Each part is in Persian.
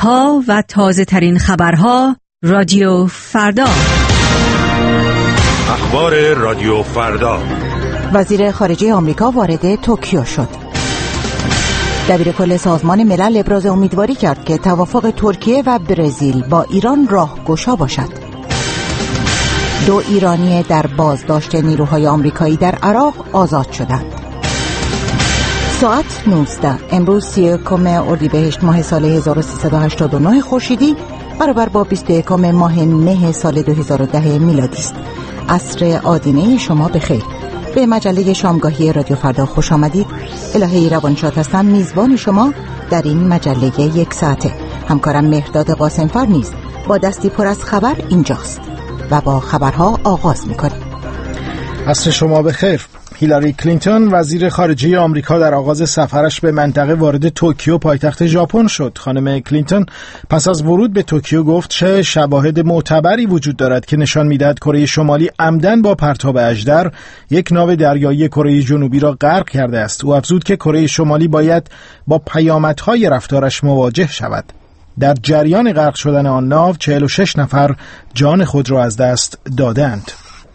ها و تازه ترین خبرها رادیو فردا. اخبار رادیو فردا. وزیر خارجه آمریکا وارد توکیو شد. دبیرکل سازمان ملل ابراز امیدواری کرد که توافق ترکیه و برزیل با ایران راهگشا باشد. 2 ایرانی در بازداشت نیروهای آمریکایی در عراق آزاد شدند. ساعت 19 امروز 31 اردیبهشت ماه سال 1389 خورشیدی برابر با 21 ماه مه سال 2010 میلادی است. عصر آدینه شما بخیر. به مجله شامگاهی رادیو فردا خوش آمدید. الهی روانشاد هستم، میزبان شما در این مجله 1 ساعته. همکارم مهرداد قاسمفر نیز با دستی پر از خبر اینجاست و با خبرها آغاز میکنیم. عصر شما بخیر. هیلاری کلینتون وزیر خارجه آمریکا در آغاز سفرش به منطقه وارد توکیو پایتخت ژاپن شد. خانم کلینتون پس از ورود به توکیو گفت چه شواهد معتبری وجود دارد که نشان می‌دهد کره شمالی عمدن با پرتاب اژدر یک ناو دریایی کره جنوبی را غرق کرده است. او افزود که کره شمالی باید با پیامدهای رفتارش مواجه شود. در جریان غرق شدن آن ناو 46 نفر جان خود را از دست دادند.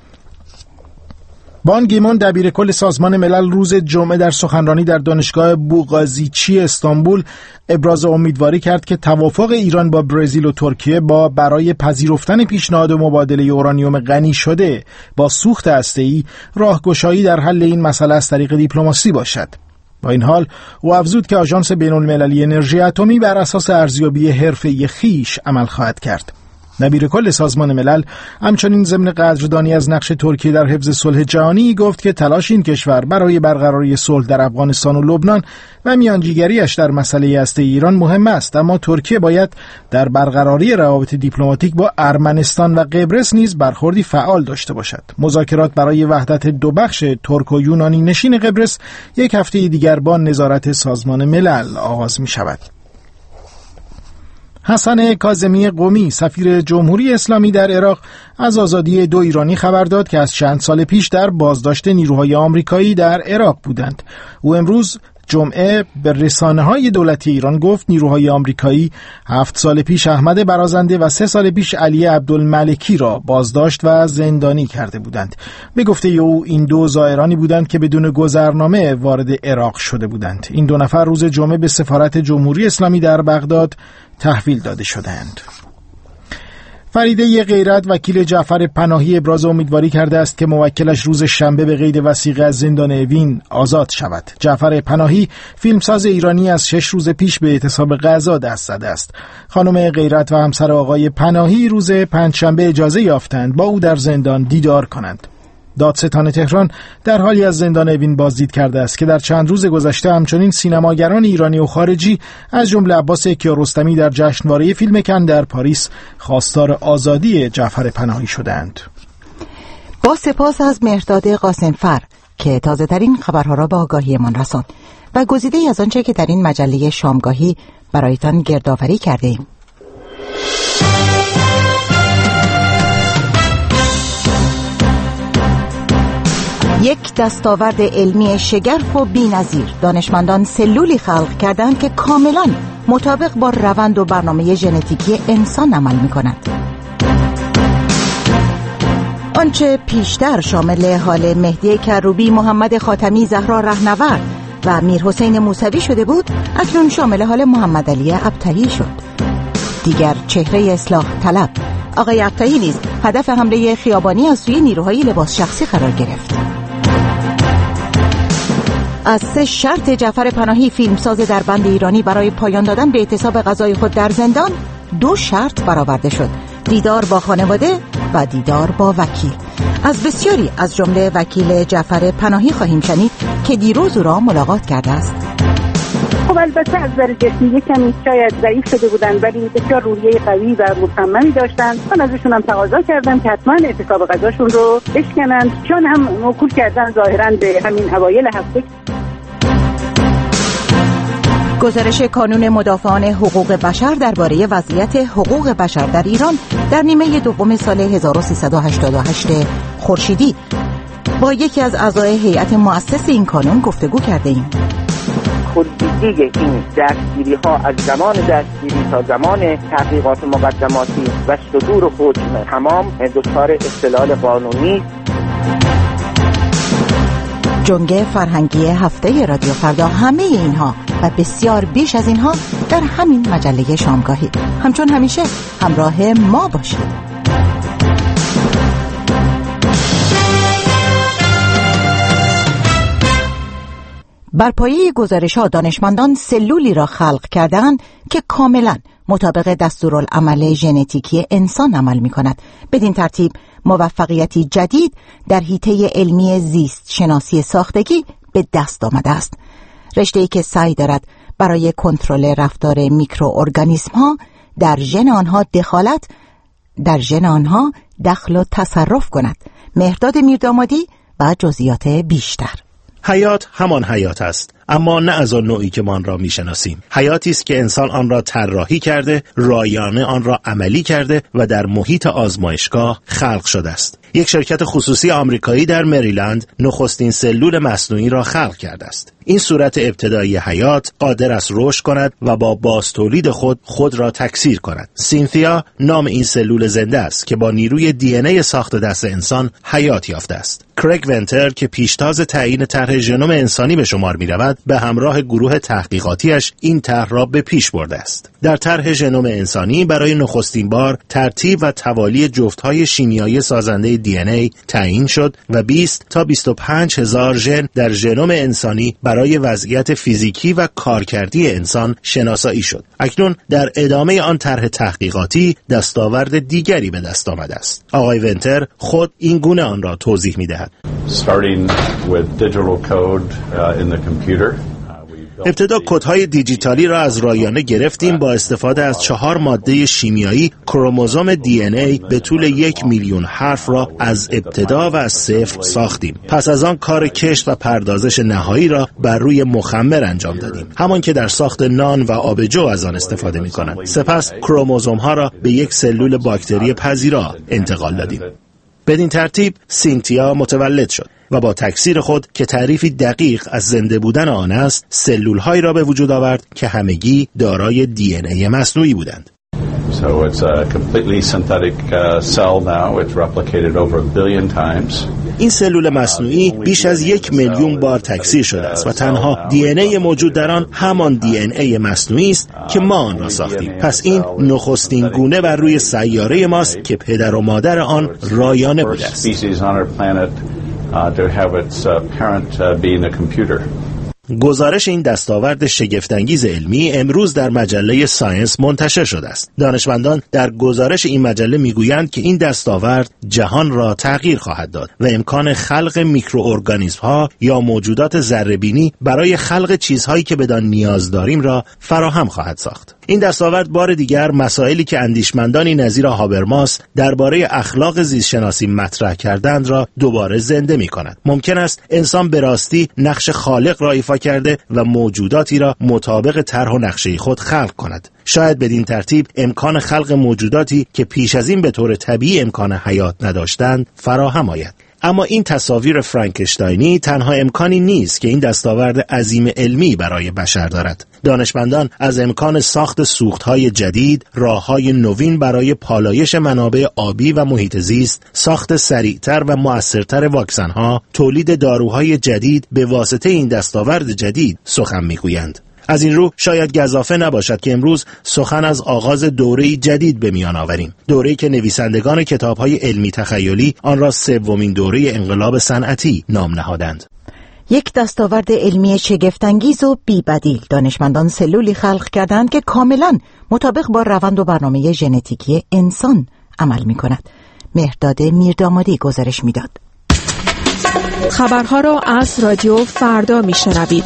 بان گیمون دبیرکل سازمان ملل روز جمعه در سخنرانی در دانشگاه بوغازیچی استانبول ابراز امیدواری کرد که توافق ایران با برزیل و ترکیه برای پذیرفتن پیشنهاد مبادله یورانیوم غنی شده با سوخت هسته‌ای راهگشایی در حل این مسئله از طریق دیپلماسی باشد. با این حال او افزود که آژانس بین‌المللی انرژی اتمی بر اساس ارزیابی حرفه‌ای خویش عمل خواهد کرد. دبیرکل سازمان ملل همچنین ضمن قدردانی از نقش ترکیه در حفظ صلح جهانی گفت که تلاش این کشور برای برقراری صلح در افغانستان و لبنان و میانجیگریش در مسئله هسته ایران مهم است، اما ترکیه باید در برقراری روابط دیپلماتیک با ارمنستان و قبرس نیز برخوردی فعال داشته باشد. مذاکرات برای وحدت 2 بخش ترک و یونانی نشین قبرس یک هفته دیگر با نظارت سازمان ملل آغاز می شود. حسن کاظمی قمی سفیر جمهوری اسلامی در عراق از آزادی 2 ایرانی خبر داد که از چند سال پیش در بازداشت نیروهای آمریکایی در عراق بودند. او امروز جمعه به رسانه‌های دولتی ایران گفت نیروهای آمریکایی 7 سال پیش احمد برازنده و 3 سال پیش علی عبدالملکی را بازداشت و زندانی کرده بودند. به گفته او این 2 زائرانی بودند که بدون گذرنامه وارد عراق شده بودند. این 2 نفر روز جمعه به سفارت جمهوری اسلامی در بغداد تحویل داده شدند. فریده غیرت وکیل جعفر پناهی ابراز امیدواری کرده است که موکلش روز شنبه به قید وثیقه از زندان اوین آزاد شود. جعفر پناهی فیلمساز ایرانی از 6 روز پیش به اعتصاب غزا دست زده است. خانم غیرت و همسر آقای پناهی روز پنجشنبه اجازه یافتند با او در زندان دیدار کنند. دادستان تهران در حالی از زندان اوین بازدید کرده است که در چند روز گذشته همچنین سینماگران ایرانی و خارجی از جمله عباس کیارستمی در جشنواره فیلم کن در پاریس خواستار آزادی جعفر پناهی شدند. با سپاس از مهرداد قاسمفر که تازه ترین خبرها را به آگاهیمان رساند و گزیده‌ای از آنچه که در این مجله شامگاهی برایتان گردآوری کرده ایم. یک دستاورد علمی شگرف و بی‌نظیر، دانشمندان سلولی خلق کردند که کاملاً مطابق با روند و برنامه ژنتیکی انسان عمل می‌کند. آنچه پیشتر شامل حال مهدی کروبی، محمد خاتمی، زهرا رهنورد و میرحسین موسوی شده بود، اکنون شامل حال محمد علی ابطحی شد. دیگر چهره اصلاح طلب آقای ابطحی نیز هدف حمله خیابانی از سوی نیروهای لباس شخصی قرار گرفت. از 3 شرط جعفر پناهی فیلمساز در بند ایرانی برای پایان دادن به اعتصاب غذای خود در زندان 2 شرط برآورده شد: دیدار با خانواده و دیدار با وکیل. از بسیاری از جمله وکیل جعفر پناهی خواهیم شنید که دیروز او را ملاقات کرده است. خب البته از نظر جسمی کمی شاید ضعیف شده بودند، ولی بسیار روحیه قوی و مصممی داشتند. من ازشون هم تقاضا کردم که حتما اعتصاب غذاشون رو بشکنند، چون هم موکول کردن ظاهرا به همین اوایل هفته. گزارش کانون مدافعان حقوق بشر درباره وضعیت حقوق بشر در ایران در نیمه دوم سال 1388 خورشیدی. با یکی از اعضای هیئت مؤسس این کانون گفتگو کرده ایم. خوددیدی این دستگیری ها از زمان دستگیری تا زمان تحقیقات مقدماتی و صدور حکم تمام دچار اختلال قانونی. جنگ فرهنگی هفته رادیو فردا، همه اینها و بسیار بیش از اینها در همین مجله شامگاهی. همچون همیشه همراه ما باشید. بر پایه گزارش‌ها دانشمندان سلولی را خلق کردند که کاملاً مطابق دستورالعمل ژنتیکی انسان عمل می‌کند. بدین ترتیب موفقیتی جدید در حیطه علمی زیست شناسی ساختگی به دست آمده است. رشته‌ای که سعی دارد برای کنترل رفتار میکروارگانیسم‌ها در ژن آنها دخل و تصرف کند. مهرداد میردامادی و جزئیات بیشتر. حیات همان حیات است، اما نه از آن نوعی که ما آن را میشناسیم. حیاتی است که انسان آن را طراحی کرده، رایانه آن را عملی کرده و در محیط آزمایشگاه خلق شده است. یک شرکت خصوصی آمریکایی در مریلند نخستین سلول مصنوعی را خلق کرده است. این صورت ابتدایی حیات قادر است رشد کند و با بازتولید خود را تکثیر کند. سینتیا نام این سلول زنده است که با نیروی دی ان ای ساخت دست انسان حیات یافته است. کرگ ونتر که پیشتاز تعیین طرح ژنوم انسانی به شمار می‌رود، به همراه گروه تحقیقاتیش این طرح را به پیش برده است. در طرح ژنوم انسانی برای نخستین بار ترتیب و توالی جفت‌های شیمیایی سازنده دی ان ای تعیین شد و 20 تا 25 هزار ژن در ژنوم انسانی برای وضعیت فیزیکی و کارکردی انسان شناسایی شد. اکنون در ادامه آن طرح تحقیقاتی دستاورد دیگری به دست آمده است. آقای ونتر خود این گونه آن را توضیح می‌دهد. ابتدا کدهای دیجیتالی را از رایانه گرفتیم. با استفاده از 4 ماده شیمیایی کروموزوم دی ان ای به طول 1 میلیون حرف را از ابتدا و از صفر ساختیم. پس از آن کار کشت و پردازش نهایی را بر روی مخمر انجام دادیم، همان که در ساخت نان و آبجو از آن استفاده می کنند. سپس کروموزوم ها را به یک سلول باکتری پذیرا انتقال دادیم. بدین ترتیب سینتیا متولد شد و با تکثیر خود که تعریفی دقیق از زنده بودن آن است، سلول‌هایی را به وجود آورد که همگی دارای دی ان ای مصنوعی بودند. So it's a completely synthetic cell now. It's replicated over 1 billion times. این سلول مصنوعی بیش از 1 میلیون بار تکثیر شده است و تنها دی ان ای موجود در آن همان دی ان ای مصنوعی است که ما آن را ساختیم. پس این نخستین گونه بر روی سیاره ماست که پدر و مادر آن رایانه بوده است. گزارش این دستاورد شگفت‌انگیز علمی امروز در مجله ساینس منتشر شده است. دانشمندان در گزارش این مجله میگویند که این دستاورد جهان را تغییر خواهد داد و امکان خلق میکروارگانیسم‌ها یا موجودات ذره‌بینی برای خلق چیزهایی که بدان نیاز داریم را فراهم خواهد ساخت. این دستاورد بار دیگر مسائلی که اندیشمندانی نظیر هابرماس درباره اخلاق زیستشناسی مطرح کردند را دوباره زنده می‌کند. ممکن است انسان به راستی نقش خالق را ایفا کرده و موجوداتی را مطابق طرح و نقشه خود خلق کند. شاید بدین ترتیب امکان خلق موجوداتی که پیش از این به طور طبیعی امکان حیات نداشتند فراهم آید. اما این تصاویر فرانکشتاینی تنها امکانی نیست که این دستاورد عظیم علمی برای بشر دارد. دانشمندان از امکان ساخت سوختهای جدید، راههای نوین برای پالایش منابع آبی و محیط زیست، ساخت سریعتر و مؤثرتر واکسن‌ها، تولید داروهای جدید به واسطه این دستاورد جدید سخن می‌گویند. از این رو شاید گزافه نباشد که امروز سخن از آغاز دوره‌ای جدید به میان آوریم. دوره‌ای که نویسندگان کتاب‌های علمی تخیلی آن را 3مین دوره انقلاب صنعتی نام نهادند. یک دستاورد علمی شگفت‌انگیز و بی‌بدیل. دانشمندان سلولی خلق کردند که کاملاً مطابق با روند و برنامه ژنتیکی انسان عمل می‌کند. مهرداد میردامادی گزارش می‌داد. خبرها را از رادیو فردا می‌شنوید.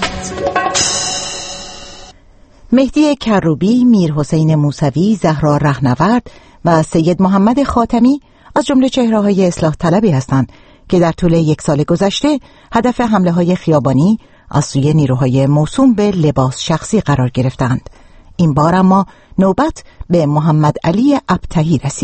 مهدی کروبی، میرحسین موسوی، زهرا رهنورد و سید محمد خاتمی از جمله چهره‌های اصلاح طلبی هستند که در طول 1 سال گذشته هدف حمله‌های خیابانی از سوی نیروهای موسوم به لباس شخصی قرار گرفتند. این بار اما نوبت به محمد علی ابطحی رسید،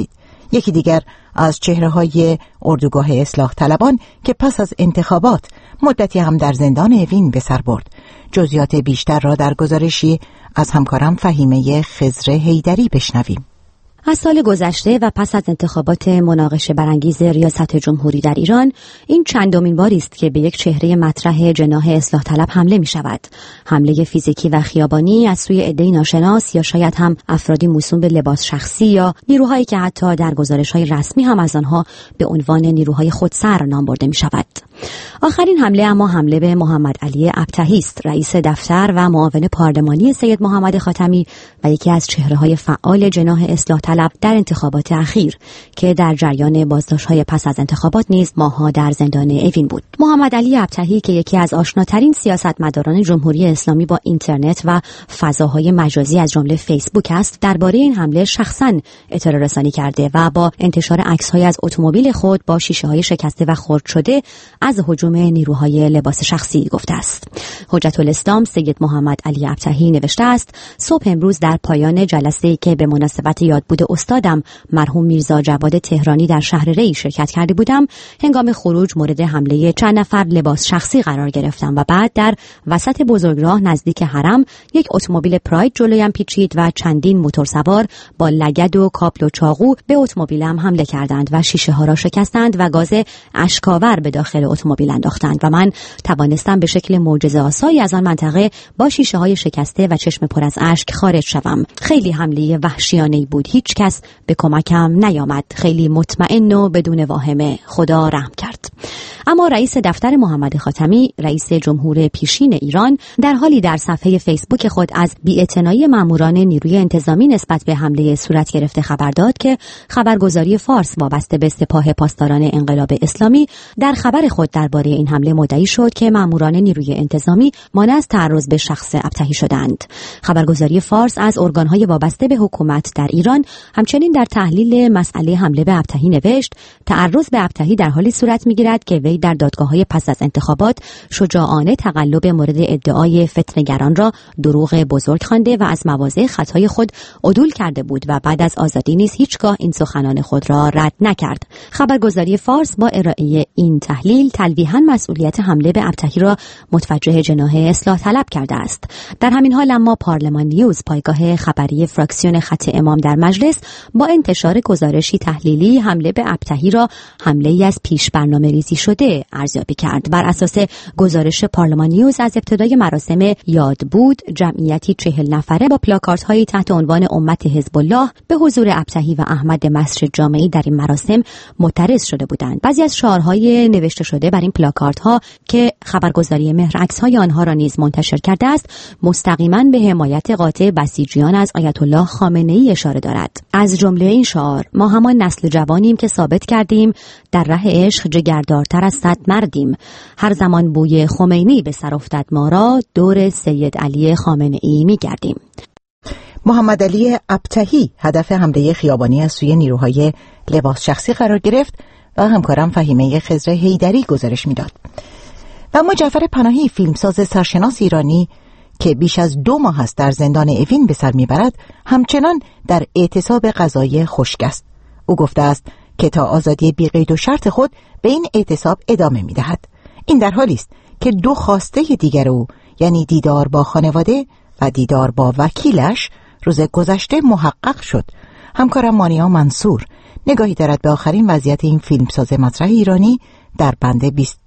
یکی دیگر از چهره‌های اردوگاه اصلاح طلبان که پس از انتخابات مدتی هم در زندان اوین به سر برد. جزئیات بیشتر را در گزارشی از همکارم فهیمه خضر حیدری بشنویم. از سال گذشته و پس از انتخابات مناقشه برانگیز ریاست جمهوری در ایران، این چندمین باری است که به یک چهره مطرح جناح اصلاح طلب حمله می شود. حمله فیزیکی و خیابانی از سوی عده‌ای ناشناس یا شاید هم افرادی موسوم به لباس شخصی یا نیروهایی که حتی در گزارش‌های رسمی هم از آنها به عنوان نیروهای خودسر نام برده می شود. آخرین حمله اما حمله به محمد علی ابتحی است، رئیس دفتر و معاون پارلمانی سید محمد خاتمی و یکی از چهره‌های فعال جناح اصلاح طلب در انتخابات اخیر که در جریان بازداشت‌های پس از انتخابات نیز ماه‌ها در زندان اوین بود. محمد علی ابتحی که یکی از آشناترین سیاستمداران جمهوری اسلامی با اینترنت و فضاهای مجازی از جمله فیسبوک است، درباره این حمله شخصاً اطلاع رسانی کرده و با انتشار عکس‌های از اتومبیل خود با شیشه‌های شکسته و خرد شده از هجوم نیروهای لباس شخصی گفته است. حجت الاسلام سید محمد علی ابتحی نوشته است: صبح امروز در پایان جلسه‌ای که به مناسبت یادبود استادم مرحوم میرزا جواد تهرانی در شهر ری شرکت کرده بودم، هنگام خروج مورد حمله چند نفر لباس شخصی قرار گرفتم و بعد در وسط بزرگراه نزدیک حرم یک اتومبیل پراید جلویم پیچید و چندین موتورسوار با لگد و کابل و چاقو به اتومبیلم حمله کردند و شیشه ها را شکستند و گاز اشک‌آور به داخل اتومبیل انداختند و من توانستم به شکل معجزه‌آسایی از آن منطقه با شیشه‌های شکسته و چشم پر از اشک خارج شوم. خیلی حمله وحشیانه‌ای بود. هیچ کس به کمکم نیامد. خیلی مطمئن و بدون واهمه. خدا رحم کرد. اما رئیس دفتر محمد خاتمی، رئیس جمهور پیشین ایران، در حالی در صفحه فیسبوک خود از بی‌اعتنایی ماموران نیروی انتظامی نسبت به حمله صورت گرفته خبر داد که خبرگزاری فارس وابسته به سپاه پاسداران انقلاب اسلامی در خبر خود درباره این حمله مدعی شد که ماموران نیروی انتظامی مانع از تعرض به شخص ابتحی شدند. خبرگزاری فارس از ارگان‌های وابسته به حکومت در ایران همچنین در تحلیل مسئله حمله به ابتحی نوشت: تعرض به ابتحی در حالی صورت می‌گیرد که وی در دادگاه‌های پس از انتخابات شجاعانه تقلب مورد ادعای فتنه‌گران را دروغ بزرگ خوانده و از مواضع خطای خود عدول کرده بود و بعد از آزادی نیز هیچگاه این سخنان خود را رد نکرد. خبرگزاری فارس با ارائه این تحلیل تلویحاً مسئولیت حمله به ابتحی را متوجه جناح اصلاح طلب کرده است. در همین حال اما پارلمان نیوز، پایگاه خبری فراکسیون خط امام در مجلس، با انتشار گزارشی تحلیلی حمله به ابتحی را حمله‌ای از پیش برنامه‌ریزی شده ارزیابی کرد. بر اساس گزارش پارلمان نیوز، از ابتدای مراسم یادبود جمعیتی 40 نفره با پلاکاردهایی تحت عنوان امت حزب الله به حضور ابتحی و احمد مسجد جامعی در این مراسم معترض شده بودند. بعضی از شعارهای نوشته شده بر این پلاکاردها که خبرگزاری مهر عکس‌های آنها را نیز منتشر کرده است، مستقیما به حمایت قاطع بسیجیان از آیت الله خامنه‌ای اشاره دارد. از جمله این شعار: ما همان نسل جوانیم که ثابت کردیم در ره عشق جگردارتر از 100 مردیم. هر زمان بوی خمینی به سر افتد ما را، دور سید علی خامنه‌ای می‌گردیم. محمد علی ابتحی هدف حمله خیابانی از سوی نیروهای لباس شخصی قرار گرفت و همکارم فهیمه خضر حیدری گزارش میداد. و اما جعفر پناهی، فیلمساز سرشناس ایرانی که بیش از 2 ماه است در زندان اوین به سر میبرد، همچنان در اعتصاب قضایی خشک است. او گفته است که تا آزادی بی قید و شرط خود به این اعتصاب ادامه میدهد. این در حالی است که 2 خواسته دیگر او، یعنی دیدار با خانواده و دیدار با وکیلش، روز گذشته محقق شد. همکارم مانیا منصور نگاهی دارد به آخرین وضعیت این فیلمساز مطرح ایرانی در بند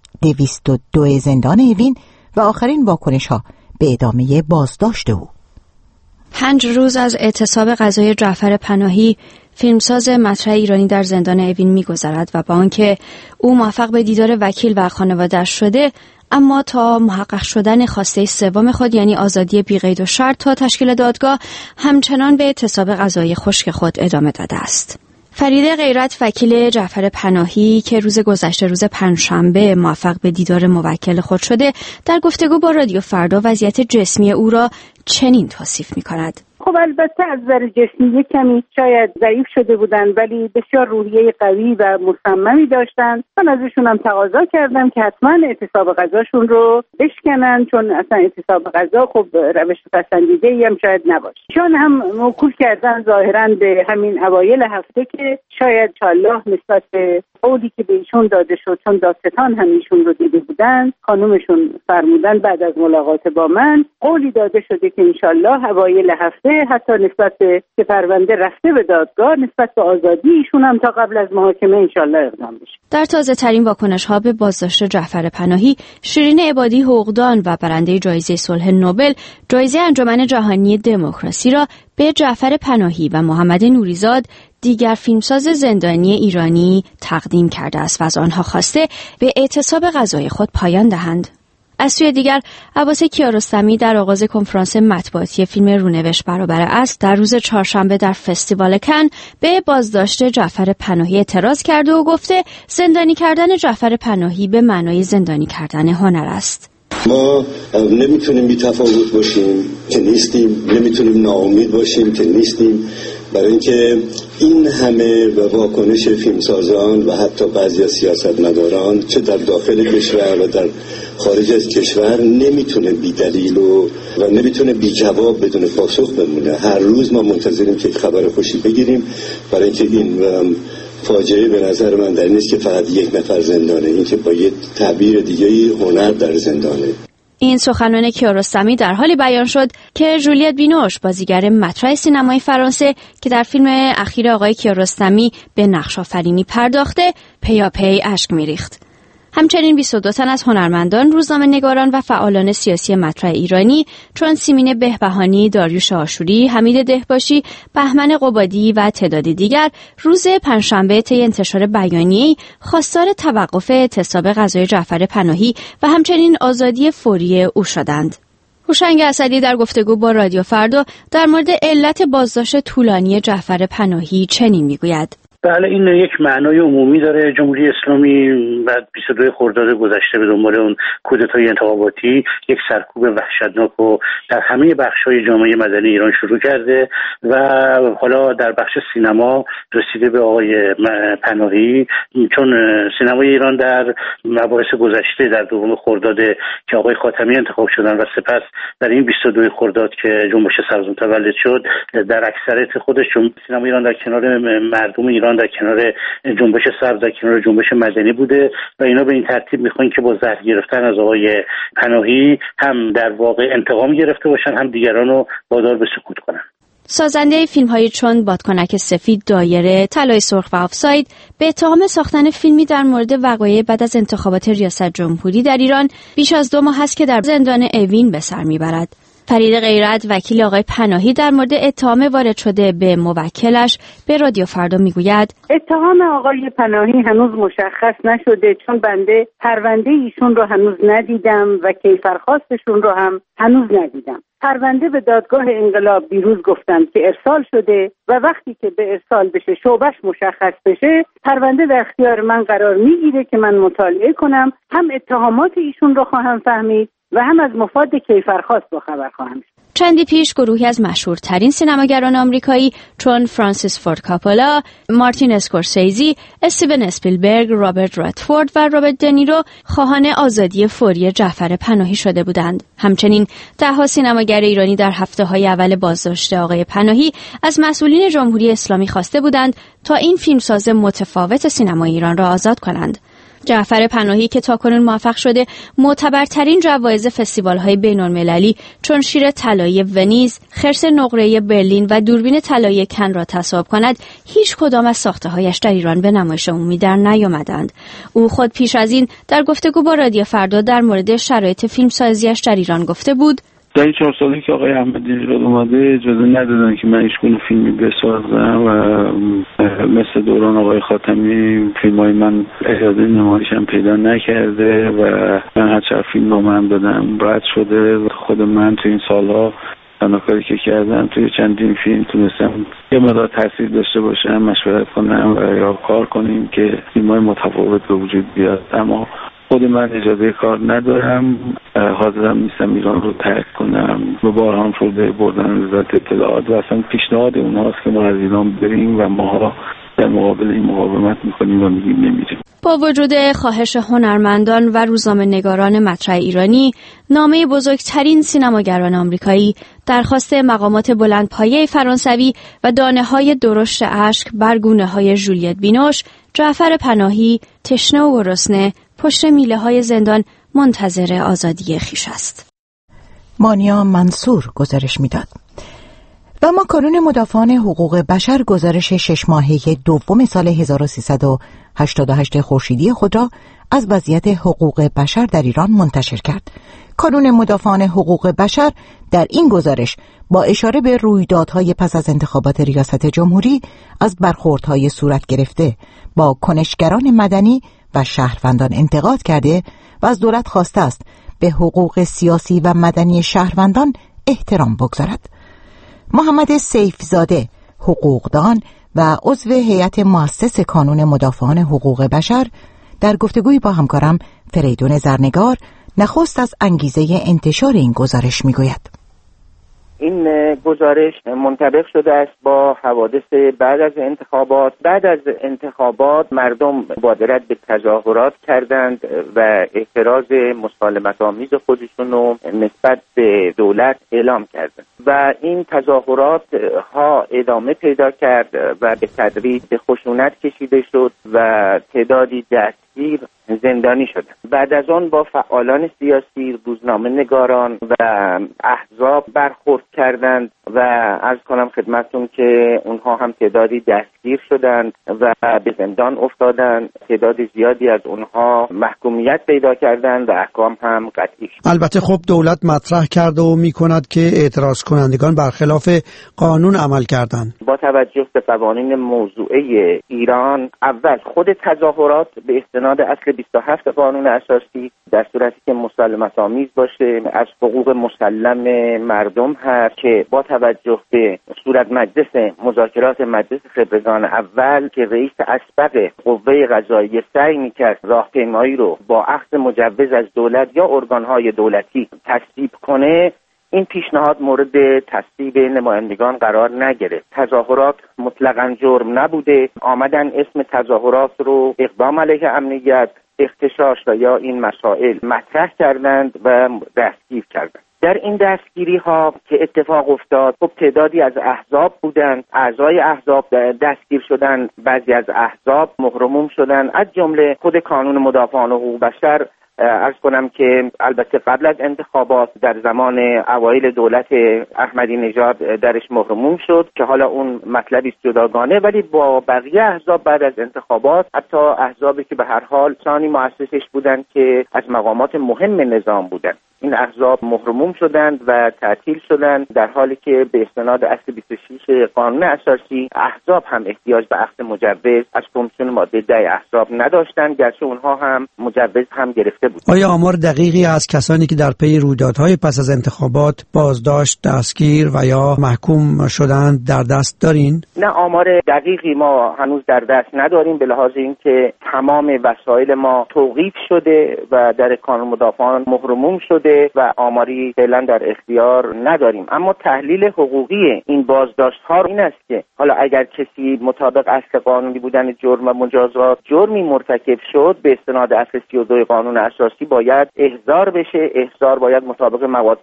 202 زندان اوین و آخرین واکنش‌ها به ادامه بازداشت او. 5 روز از اعتصاب قضایی جعفر پناهی، فیلمساز مطرح ایرانی در زندان اوین می‌گذرد و با آنکه او موفق به دیدار وکیل و خانواده‌اش شده، اما تا محقق شدن خواسته سوم خود، یعنی آزادی بی قید و شرط تا تشکیل دادگاه، همچنان به اعتصاب قضایی خشک خود ادامه داده است. فریده غیرت، وکیل جعفر پناهی که روز گذشته روز پنجشنبه موفق به دیدار موکل خود شده، در گفتگو با رادیو فردا وضعیت جسمی او را چنین توصیف می‌کند: خب البته از نظر جسمی کمی شاید ضعیف شده بودن، ولی بسیار روحیه قوی و مصممی داشتن. من ازشون هم تقاضا کردم که حتما اعتصاب غذاشون رو بشکنن، چون اصلا اعتصاب غذا خب روش پسندیده‌ای هم شاید نباشه. چون هم موکول کردن ظاهراً به همین اوایل هفته که شاید انشالله نسبت به قولی که به ایشون داده شد، چون دادستان هم ایشون رو دیده بودن، خانومشون فرمودن بعد از ملاقات با من قولی داده شده که انشالله اوایل هفته حتی نسبت به که پرونده رفته به دادگاه نسبت به آزادی ایشون هم تا قبل از محاکمه انشالله اقدام بشه. در تازه ترین واکنش ها به بازداشت جعفر پناهی، شیرین عبادی حقوقدان و برنده جایزه صلح نوبل جایزه انجمن جهانی دموکراسی را به جعفر پناهی و محمد نوریزاد دیگر فیلمساز زندانی ایرانی تقدیم کرده است و از آنها خواسته به اعتصاب غذای خود پایان دهند. از سوی دیگر عباس کیارستمی در آغاز کنفرانس مطبوعاتی فیلم رونوشت برابر است در روز چهارشنبه در فستیوال کن به بازداشت جعفر پناهی اعتراض کرده و گفته زندانی کردن جعفر پناهی به معنای زندانی کردن هنر است. ما نمیتونیم بی‌تفاوت باشیم که نیستیم، نمیتونیم ناامید باشیم که نیستیم، برای اینکه این همه واکنش فیلمسازان و حتی بعضی از سیاستمداران چه در داخل کشور و در خارج از کشور نمیتونه بی دلیل و نمیتونه بی جواب بدون پاسخ بمونه. هر روز ما منتظریم که خبر خوشی بگیریم، برای اینکه این فاجعه به نظر من در این نیست که فقط یک نفر زندانه، این که با یه تعبیر دیگه‌ای هنر در زندانه. این سخنان کیارستمی در حالی بیان شد که ژولیت بینوش بازیگر مطرح سینمای فرانسه که در فیلم اخیر آقای کیارستمی به نقش آفرینی پرداخته پیاپی اشک می‌ریخت. همچنین 22 تن از هنرمندان، روزنامه‌نگاران و فعالان سیاسی مطرح ایرانی چون سیمین بهبهانی، داریوش آشوری، حمید دهباشی، بهمن قبادی و تعدادی دیگر روز پنجشنبه طی انتشار بیانیه‌ای خواستار توقف اعتصاب غذای جعفر پناهی و همچنین آزادی فوری او شدند. هوشنگ اسدی در گفتگو با رادیو فردا در مورد علت بازداشت طولانی جعفر پناهی چنین میگوید: بله، این یک معنای عمومی داره. جمهوری اسلامی بعد 22 خرداد گذشته به دنبال اون کودتای انتخاباتی یک سرکوب وحشتناک رو در همه بخش‌های جامعه مدنی ایران شروع کرده و حالا در بخش سینما رسیده به آقای پناهی، چون سینمای ایران در مباحث گذشته در دوم خرداد که آقای خاتمی انتخاب شدن و سپس در این 22 خرداد که جنبش سبز متولد شد، در اکثریت خودش سینمای ایران در کنار مردم ایران، در کنار جنبش سبز، در کنار جنبش مدنی بوده و اینا به این ترتیب میخوان که با زهر گرفتن از آقای پناهی هم در واقع انتقام گرفته باشن، هم دیگران رو وادار به سکوت کنن. سازنده فیلم‌های چون بادکنک سفید، دایره، طلای سرخ و آفساید به اتهام ساختن فیلمی در مورد وقایع بعد از انتخابات ریاست جمهوری در ایران بیش از 2 ماه است که در زندان اوین به سر میبرد. فرید غیرت، وکیل آقای پناهی، در مورد اتهام وارد شده به موکلش به رادیو فردا میگوید: اتهام آقای پناهی هنوز مشخص نشده، چون بنده پرونده ایشون رو هنوز ندیدم و کیفرخواستشون رو هم هنوز ندیدم. پرونده به دادگاه انقلاب دیروز گفتند که ارسال شده و وقتی که به ارسال بشه، شعبش مشخص بشه، پرونده در اختیار من قرار میگیره که من مطالعه کنم، هم اتهامات ایشون رو خواهم فهمید و هم از مفاد کیفرخواست با خبر خواهم شد. چندی پیش گروهی از مشهورترین سینماگران آمریکایی چون فرانسیس فورد کاپولا، مارتین اسکورسیزی، استیون اسپیلبرگ، رابرت رادفورد و رابرت دنیرو خواهان آزادی فوری جعفر پناهی شده بودند. همچنین ده‌ها سینماگر ایرانی در هفته‌های اول بازداشت آقای پناهی از مسئولین جمهوری اسلامی خواسته بودند تا این فیلمساز متفاوت سینمای ایران را آزاد کنند. جعفر پناهی که تاکنون موفق شده معتبرترین جوایز فستیوال‌های بین‌المللی چون شیر طلایی ونیز، خرس نقره‌ای برلین و دوربین طلایی کن را تصاحب کند، هیچ کدام از ساخته‌هایش در ایران به نمایش عمومی در نیامدند. او خود پیش از این در گفتگو با رادیو فردا در مورد شرایط فیلمسازیش در ایران گفته بود: در این 4 سالی که آقای احمدی‌نژاد اومده اجازه ندادن که من هیچگونه فیلمی بسازم و مثل دوران آقای خاتمی فیلمای من اجازه نمایشم پیدا نکرده و من هرچند فیلم با من دادم رد شده. خود من تو این سالها تنها کاری که کردم توی چندین فیلم تونستم یه مقدار تاثیر داشته باشم، مشورت کنم و یا کار کنیم که فیلمای متفاوت به وجود بیاد، اما خود من اجازه کار ندارم، حاضرم نیستم ایران رو ترک کنم و بارها شده بردن وزارت اطلاعات و اصلا پیشنهاد اونهاست که ما از ایران بریم و ما در مقابل این مقاومت میکنیم و میگیم نمیریم. با وجود خواهش هنرمندان و روزنامه‌نگاران مطرح ایرانی، نامه بزرگترین سینماگران آمریکایی درخواست مقامات بلندپایه فرانسوی و دانه‌های درشت اشک بر گونه‌های ژولیت بینوش، جعفر پناهی، تشنه و گرسنه پشت میله‌های زندان منتظر آزادی خویش است. مانیا منصور گزارش میداد. و ما کانون مدافعان حقوق بشر گزارش 6 ماهه دوم سال 1388 خورشیدی خود را از وضعیت حقوق بشر در ایران منتشر کرد. کانون مدافعان حقوق بشر در این گزارش با اشاره به رویدادهای پس از انتخابات ریاست جمهوری از برخوردهای صورت گرفته با کنشگران مدنی و شهروندان انتقاد کرده و از دولت خواسته است به حقوق سیاسی و مدنی شهروندان احترام بگذارد. محمد سیفزاده، حقوقدان و عضو هیئت مؤسس کانون مدافعان حقوق بشر، در گفتگوی با همکارم فریدون زرنگار نخست از انگیزه انتشار این گزارش میگوید. این گزارش منطبق شده است با حوادث بعد از انتخابات. بعد از انتخابات مردم مبادرت به تظاهرات کردند و اعتراض مسالمت‌آمیز خودشون رو نسبت به دولت اعلام کردند و این تظاهرات ها ادامه پیدا کرد و به تدریج به خشونت کشیده شد و تعدادی دستگیر زندانی شدند. بعد از آن با فعالان سیاسی، روزنامه‌نگاران و احزاب برخورد کردند و عرض کنم خدمتتون که اونها هم تعدادی دستگیر شدند و به زندان افتادند. تعداد زیادی از اونها محکومیت پیدا کردند و احکام هم قطعی شد. البته خب دولت مطرح کرد و می‌کند که اعتراض کنندگان برخلاف قانون عمل کردند. با توجه به قوانین موضوعه ایران، اول خود تظاهرات به استناد اصل 27 قانون اساسی در صورتی که مسالمت‌آمیز باشه از حقوق مسلم مردم هست که با توجه به صورت مجلس مذاکرات مجلس خبرگان اول که رئیس اسبق قوه قضاییه سعی می‌کرد راهپیمایی رو با اخذ مجوز از دولت یا ارگان‌های دولتی تصویب کنه، این پیشنهاد مورد تصویب نمایندگان قرار نگرفت. تظاهرات مطلقاً جرم نبوده، آمدن اسم تظاهرات رو اقدام علیه امنیت، اغتشاش و یا این مسائل مطرح کردند و دستگیر کردند. در این دستگیری ها که اتفاق افتاد، خب تعدادی از احزاب بودند، اعضای احزاب دستگیر شدند، بعضی از احزاب مهرموم شدند، از جمله خود کانون مدافعان حقوق بشر. عرض کنم که البته قبل از انتخابات در زمان اوایل دولت احمدی نژاد درش مهرموم شد که حالا اون مطلبی جداگانه، ولی با بقیه احزاب بعد از انتخابات، حتی احزابی که به هر حال ثانی مؤسسش بودند که از مقامات مهم نظام بودند، این احزاب مهرموم شدند و تعطیل شدند، در حالی که به استناد اصل 26 قانون اساسی احزاب هم احتیاج به اخذ مجوز از کمیسیون ماده 10 احزاب نداشتند، گرچه اونها هم مجوز هم گرفته بود. آیا آمار دقیقی از کسانی که در پی رویدادهای پس از انتخابات بازداشت، دستگیر و یا محکوم شدند در دست دارین؟ نه، آمار دقیقی ما هنوز در دست نداریم، به لحاظ اینکه تمام وسایل ما توقیف شده و در کانون مدافعان مهرموم شده و آماری فعلا در اختیار نداریم. اما تحلیل حقوقی این بازداشت ها این است که حالا اگر کسی مطابق اصل قانونی بودن جرم و مجازات جرمی مرتکب شد، به استناد اصل 32 قانون اساسی باید احضار بشه. احضار باید مطابق مواد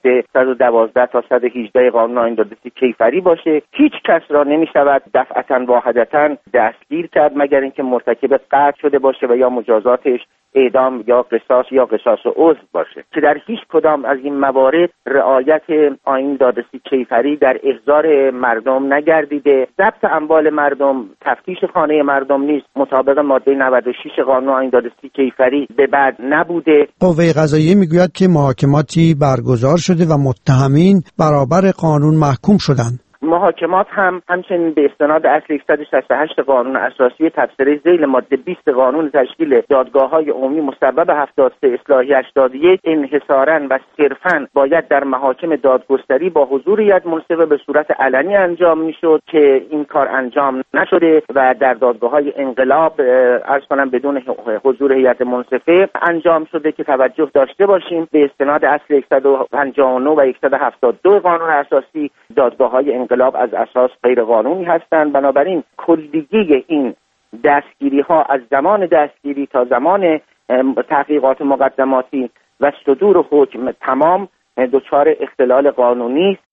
112 تا 118 قانون آیین-دادرسی کیفری باشه. هیچ کس را نمی‌شود دفعتاً واحدتاً دستگیر کرد مگر اینکه مرتکب قتل شده باشه و یا مجازاتش اعدام یا قصاص یا قصاص عضو باشه، که در هیچ کدام از این موارد رعایت آیین دادرسی کیفری در احضار مردم نگردیده. ضبط اموال مردم، تفتیش خانه مردم نیز مطابق ماده 96 قانون آیین دادرسی کیفری به بعد نبوده. قوه قضاییه میگوید که محاکماتی برگزار شده و متهمین برابر قانون محکوم شدند. محاکمات هم همچنین به استناد اصل 168 قانون اساسی تبصره ذیل ماده 20 قانون تشکیل دادگاه‌های عمومی مصوب 73 اصلاحی 81 انحصاراً و صرفاً باید در محاکم دادگستری با حضور هیئت منصفه به صورت علنی انجام میشد که این کار انجام نشده و در دادگاه‌های انقلاب عرض کنم بدون حضور هیئت منصفه انجام شده که توجه داشته باشیم به استناد اصل 159 و 172 قانون اساسی دادگاه‌های انقلاب از اساس غیر قانونی هستند. بنابراین کلیگی این دستگیری ها از زمان دستگیری تا زمان تحقیقات مقدماتی و صدور حکم تمام دچار اختلال قانونی است.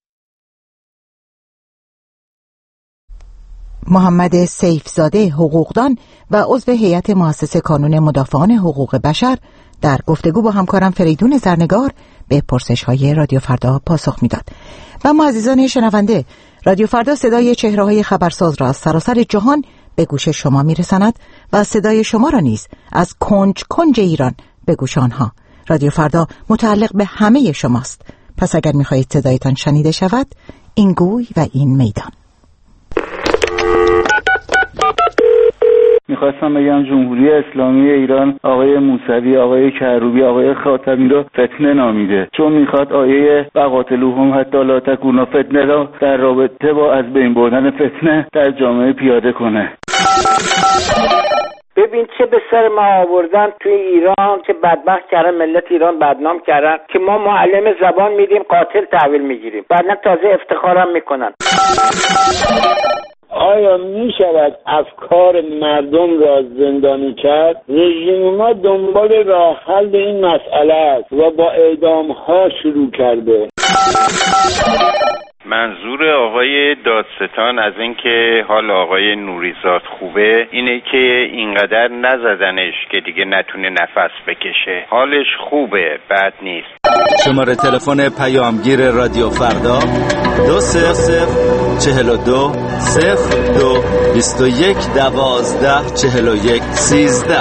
محمد سیفزاده حقوقدان و عضو هیئت مؤسس کانون مدافعان حقوق بشر در گفتگو با همکارم فریدون زرنگار به پرسش‌های رادیو فردا پاسخ میداد. و ما عزیزان شنونده، رادیو فردا صدای چهره‌های خبرساز را از سراسر جهان به گوش شما میرساند و صدای شما را نیز از کنج کنج ایران به گوش آنها. رادیو فردا متعلق به همه شماست. پس اگر می‌خواهید صدایتان شنیده شود، این گوی و این میدان. میخواستم بگم جمهوری اسلامی ایران آقای موسوی، آقای کروبی، آقای خاتمی رو فتنه نامیده، چون میخواد آیه وقاتلوهم حتی لا تکون فتنه را در رابطه با از بین بردن فتنه در جامعه پیاده کنه. ببین چه به سر ما آوردن توی ایران، چه بدبخت کردن ملت ایران، بدنام کردن که ما معلم زبان میدیم قاتل تحویل میگیریم، بعدن تازه افتخارم میکنن. آیا می شود افکار مردم را زندانی کرد؟ رژیم ما دنبال راه حل این مسئله است و با اعدام ها شروع کرده. منظور آقای دادستان از اینکه حال آقای نوریزاد خوبه اینه که اینقدر نزدنش که دیگه نتونه نفس بکشه. حالش خوبه، بد نیست. شماره تلفن پیامگیر رادیو فردا 2042 02 21 12 41 13.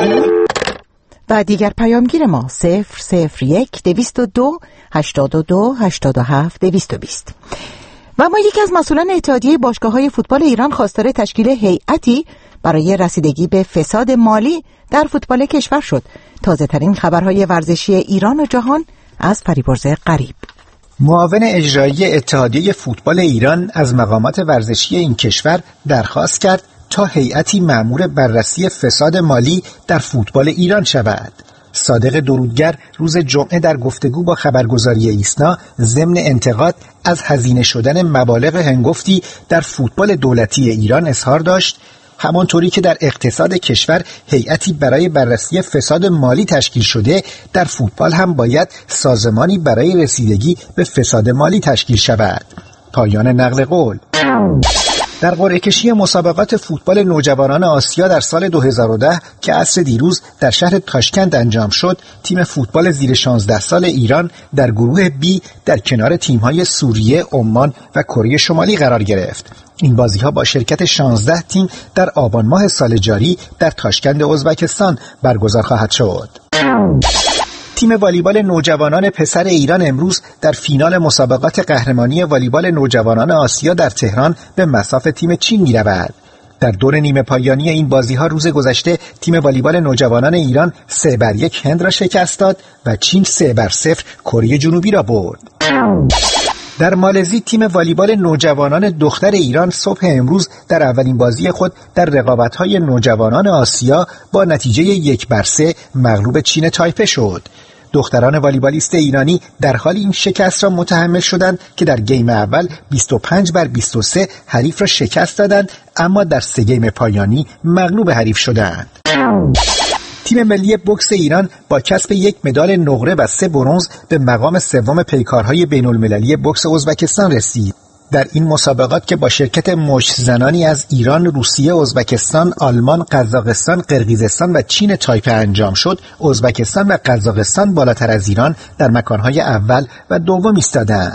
و دیگر پیامگیر ما 001 202 82 87 220. و ما یکی از مسئولان اتحادیه باشگاه‌های فوتبال ایران خواستار تشکیل هیئتی برای رسیدگی به فساد مالی در فوتبال کشور شد. تازه ترین خبرهای ورزشی ایران و جهان از فریبرز غریب. معاون اجرایی اتحادیه فوتبال ایران از مقامات ورزشی این کشور درخواست کرد تا هیئتی مأمور بررسی فساد مالی در فوتبال ایران شود. صادق درودگر روز جمعه در گفتگو با خبرگزاری ایسنا ضمن انتقاد از هزینه شدن مبالغ هنگفتی در فوتبال دولتی ایران اظهار داشت همانطوری که در اقتصاد کشور هیئتی برای بررسی فساد مالی تشکیل شده، در فوتبال هم باید سازمانی برای رسیدگی به فساد مالی تشکیل شود. پایان نقل قول. در قرعه کشی مسابقات فوتبال نوجوانان آسیا در سال 2010 که عصر دیروز در شهر تاشکند انجام شد، تیم فوتبال زیر 16 سال ایران در گروه بی در کنار تیم‌های سوریه، عمان و کره شمالی قرار گرفت. این بازی‌ها با شرکت 16 تیم در آبان ماه سال جاری در تاشکند ازبکستان برگزار خواهد شد. تیم والیبال نوجوانان پسر ایران امروز در فینال مسابقات قهرمانی والیبال نوجوانان آسیا در تهران به مصاف تیم چین می‌رود. در دور نیمه پایانی این بازی‌ها روز گذشته تیم والیبال نوجوانان ایران 3-1 هند را شکست داد و چین 3-0 کره جنوبی را برد. در مالزی تیم والیبال نوجوانان دختر ایران صبح امروز در اولین بازی خود در رقابت‌های نوجوانان آسیا با نتیجه 1-3 مغلوب چین تایپه شد. دختران والیبالیست ایرانی در حال این شکست را متحمل شدند که در گیم اول 25-23 حریف را شکست دادند، اما در 3 گیم پایانی مغلوب حریف شدند. تیم ملی بوکس ایران با کسب 1 مدال نقره و 3 برنز به مقام سوم پیکارهای بین‌المللی بوکس ازبکستان رسید. در این مسابقات که با شرکت مشت زنانی از ایران، روسیه، ازبکستان، آلمان، قزاقستان، قرقیزستان و چین تایپه انجام شد، ازبکستان و قزاقستان بالاتر از ایران در مکانهای اول و دوم ایستادند.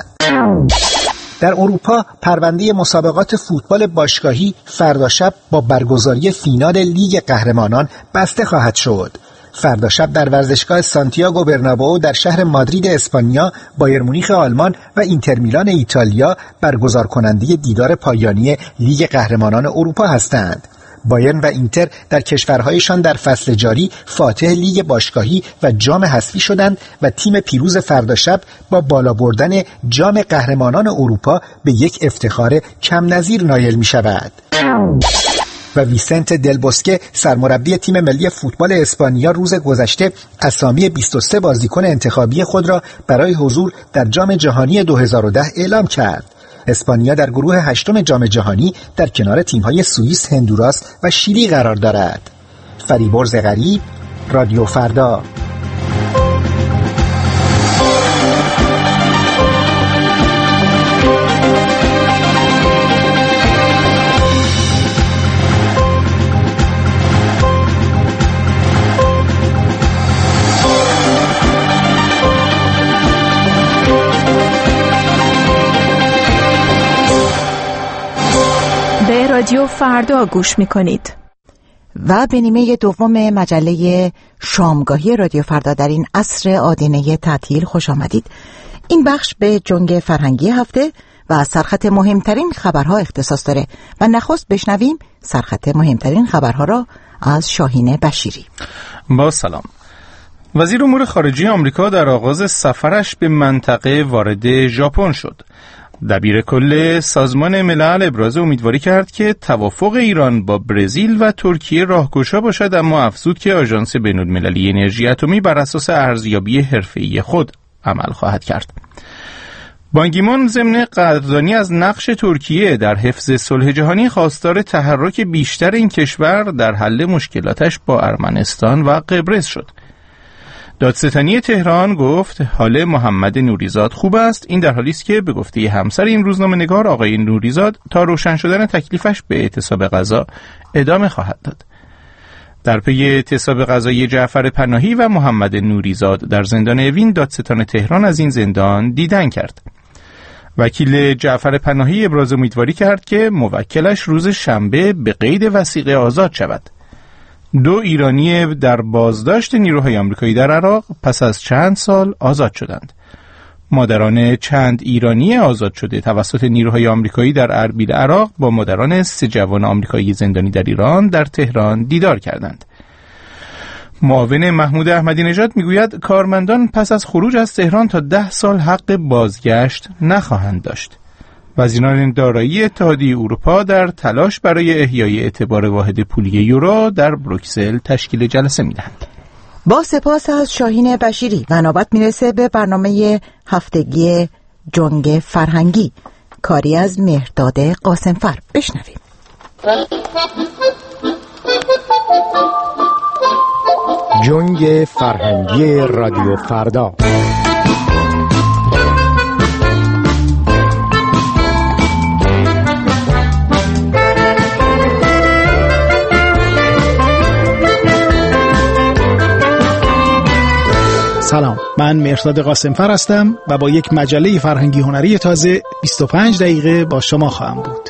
در اروپا پرونده مسابقات فوتبال باشگاهی فردا شب با برگزاری فینال لیگ قهرمانان بسته خواهد شد. فردا شب در ورزشگاه سانتیاگو برنابئو در شهر مادرید اسپانیا بایر مونیخ آلمان و اینتر میلان ایتالیا برگزار کننده دیدار پایانی لیگ قهرمانان اروپا هستند. بایرن و اینتر در کشورهایشان در فصل جاری فاتح لیگ باشگاهی و جام حذفی شدند و تیم پیروز فردا شب با بالا بردن جام قهرمانان اروپا به یک افتخار کم نظیر نایل می شود. و ویسنت دل بوسکه سرمربی تیم ملی فوتبال اسپانیا روز گذشته اسامی 23 بازیکن انتخابی خود را برای حضور در جام جهانی 2010 اعلام کرد. اسپانیا در گروه هشتم جام جهانی در کنار تیم‌های سوئیس، هندوراس و شیلی قرار دارد. فریبرز غریب، رادیو فردا. رادیو فردا گوش میکنید. و به نیمه دوم مجله شامگاهی رادیو فردا در این عصر آدینه تعطیل خوش آمدید. این بخش به جنگ فرهنگی هفته و سرخط مهمترین خبرها اختصاص داره و نخست بشنویم سرخط مهمترین خبرها را از شاهین بشیری. با سلام. وزیر امور خارجه آمریکا در آغاز سفرش به منطقه وارد ژاپن شد. دبیر کل سازمان ملل ابراز امیدواری کرد که توافق ایران با برزیل و ترکیه راهگشا باشد، اما افزود که آژانس بین‌المللی انرژی اتمی بر اساس ارزیابی حرفه‌ای خود عمل خواهد کرد. بان کی مون ضمن قدردانی از نقش ترکیه در حفظ صلح جهانی خواستار تحرک بیشتر این کشور در حل مشکلاتش با ارمنستان و قبرس شد. دادستانی تهران گفت حال محمد نوریزاد خوب است. این در حالی است که به گفته همسر این روزنامه‌نگار آقای نوریزاد تا روشن شدن تکلیفش به اعتصاب غذا ادامه خواهد داد. در پی اعتصاب غذایی جعفر پناهی و محمد نوریزاد در زندان اوین، دادستان تهران از این زندان دیدن کرد. وکیل جعفر پناهی ابراز امیدواری کرد که موکلش روز شنبه به قید وثیقه آزاد شود. 2 ایرانی در بازداشت نیروهای آمریکایی در عراق پس از چند سال آزاد شدند. مادران چند ایرانی آزاد شده توسط نیروهای آمریکایی در اربیل عراق با مادران 3 جوان آمریکایی زندانی در ایران در تهران دیدار کردند. معاون محمود احمدی نژاد میگوید کارمندان پس از خروج از تهران تا 10 سال حق بازگشت نخواهند داشت. وزیران دارایی اتحادیه اروپا در تلاش برای احیای اعتبار واحد پولی یورو در بروکسل تشکیل جلسه میدهند. با سپاس از شاهین بشیری و نوبت میرسه به برنامه هفتگی جنگ فرهنگی، کاری از مهرداد قاسمفر. بشنویم. جنگ فرهنگی رادیو فردا. سلام، من مهرداد قاسمفر هستم و با یک مجله فرهنگی هنری تازه 25 دقیقه با شما خواهم بود.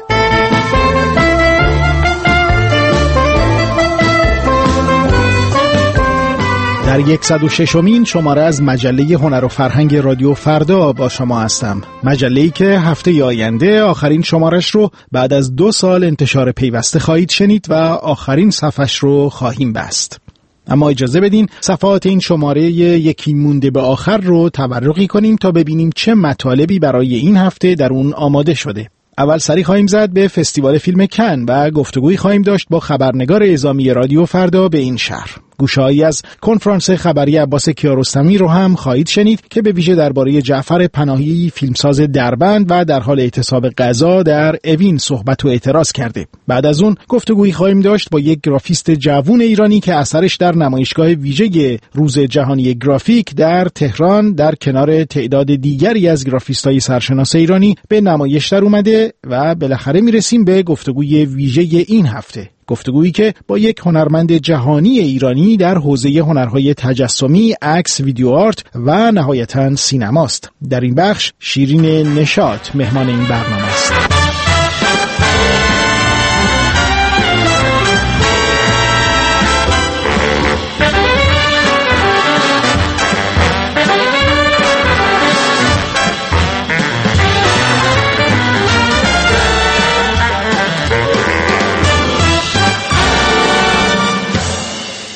در 106مین شماره از مجله هنر و فرهنگ رادیو فردا با شما هستم. مجله‌ای که هفته آینده آخرین شمارش رو بعد از 2 سال انتشار پیوسته خواهید شنید و آخرین صفحش رو خواهیم بست. اما اجازه بدین صفحات این شماره یکی مونده به آخر رو تبرقی کنیم تا ببینیم چه مطالبی برای این هفته در اون آماده شده. اول سری خواهیم زد به فستیوال فیلم کن و گفتگویی خواهیم داشت با خبرنگار اعزامی رادیو فردا به این شهر. گوشه‌هایی از کنفرانس خبری عباس کیارستمی رو هم خواهید شنید که به ویژه درباره جعفر پناهی، فیلمساز دربند و در حال اعتصاب غذا در اوین صحبت و اعتراض کرده. بعد از اون گفتگویی خواهیم داشت با یک گرافیست جوون ایرانی که اثرش در نمایشگاه ویژه روز جهانی گرافیک در تهران در کنار تعداد دیگری از گرافیستای سرشناس ایرانی به نمایش در اومده. و بالاخره میرسیم به گفتگوی ویژه این هفته، گفتگویی که با یک هنرمند جهانی ایرانی در حوزه هنرهای تجسمی، عکس، ویدیو آرت و نهایتاً سینماست. در این بخش شیرین نشاط مهمان این برنامه است.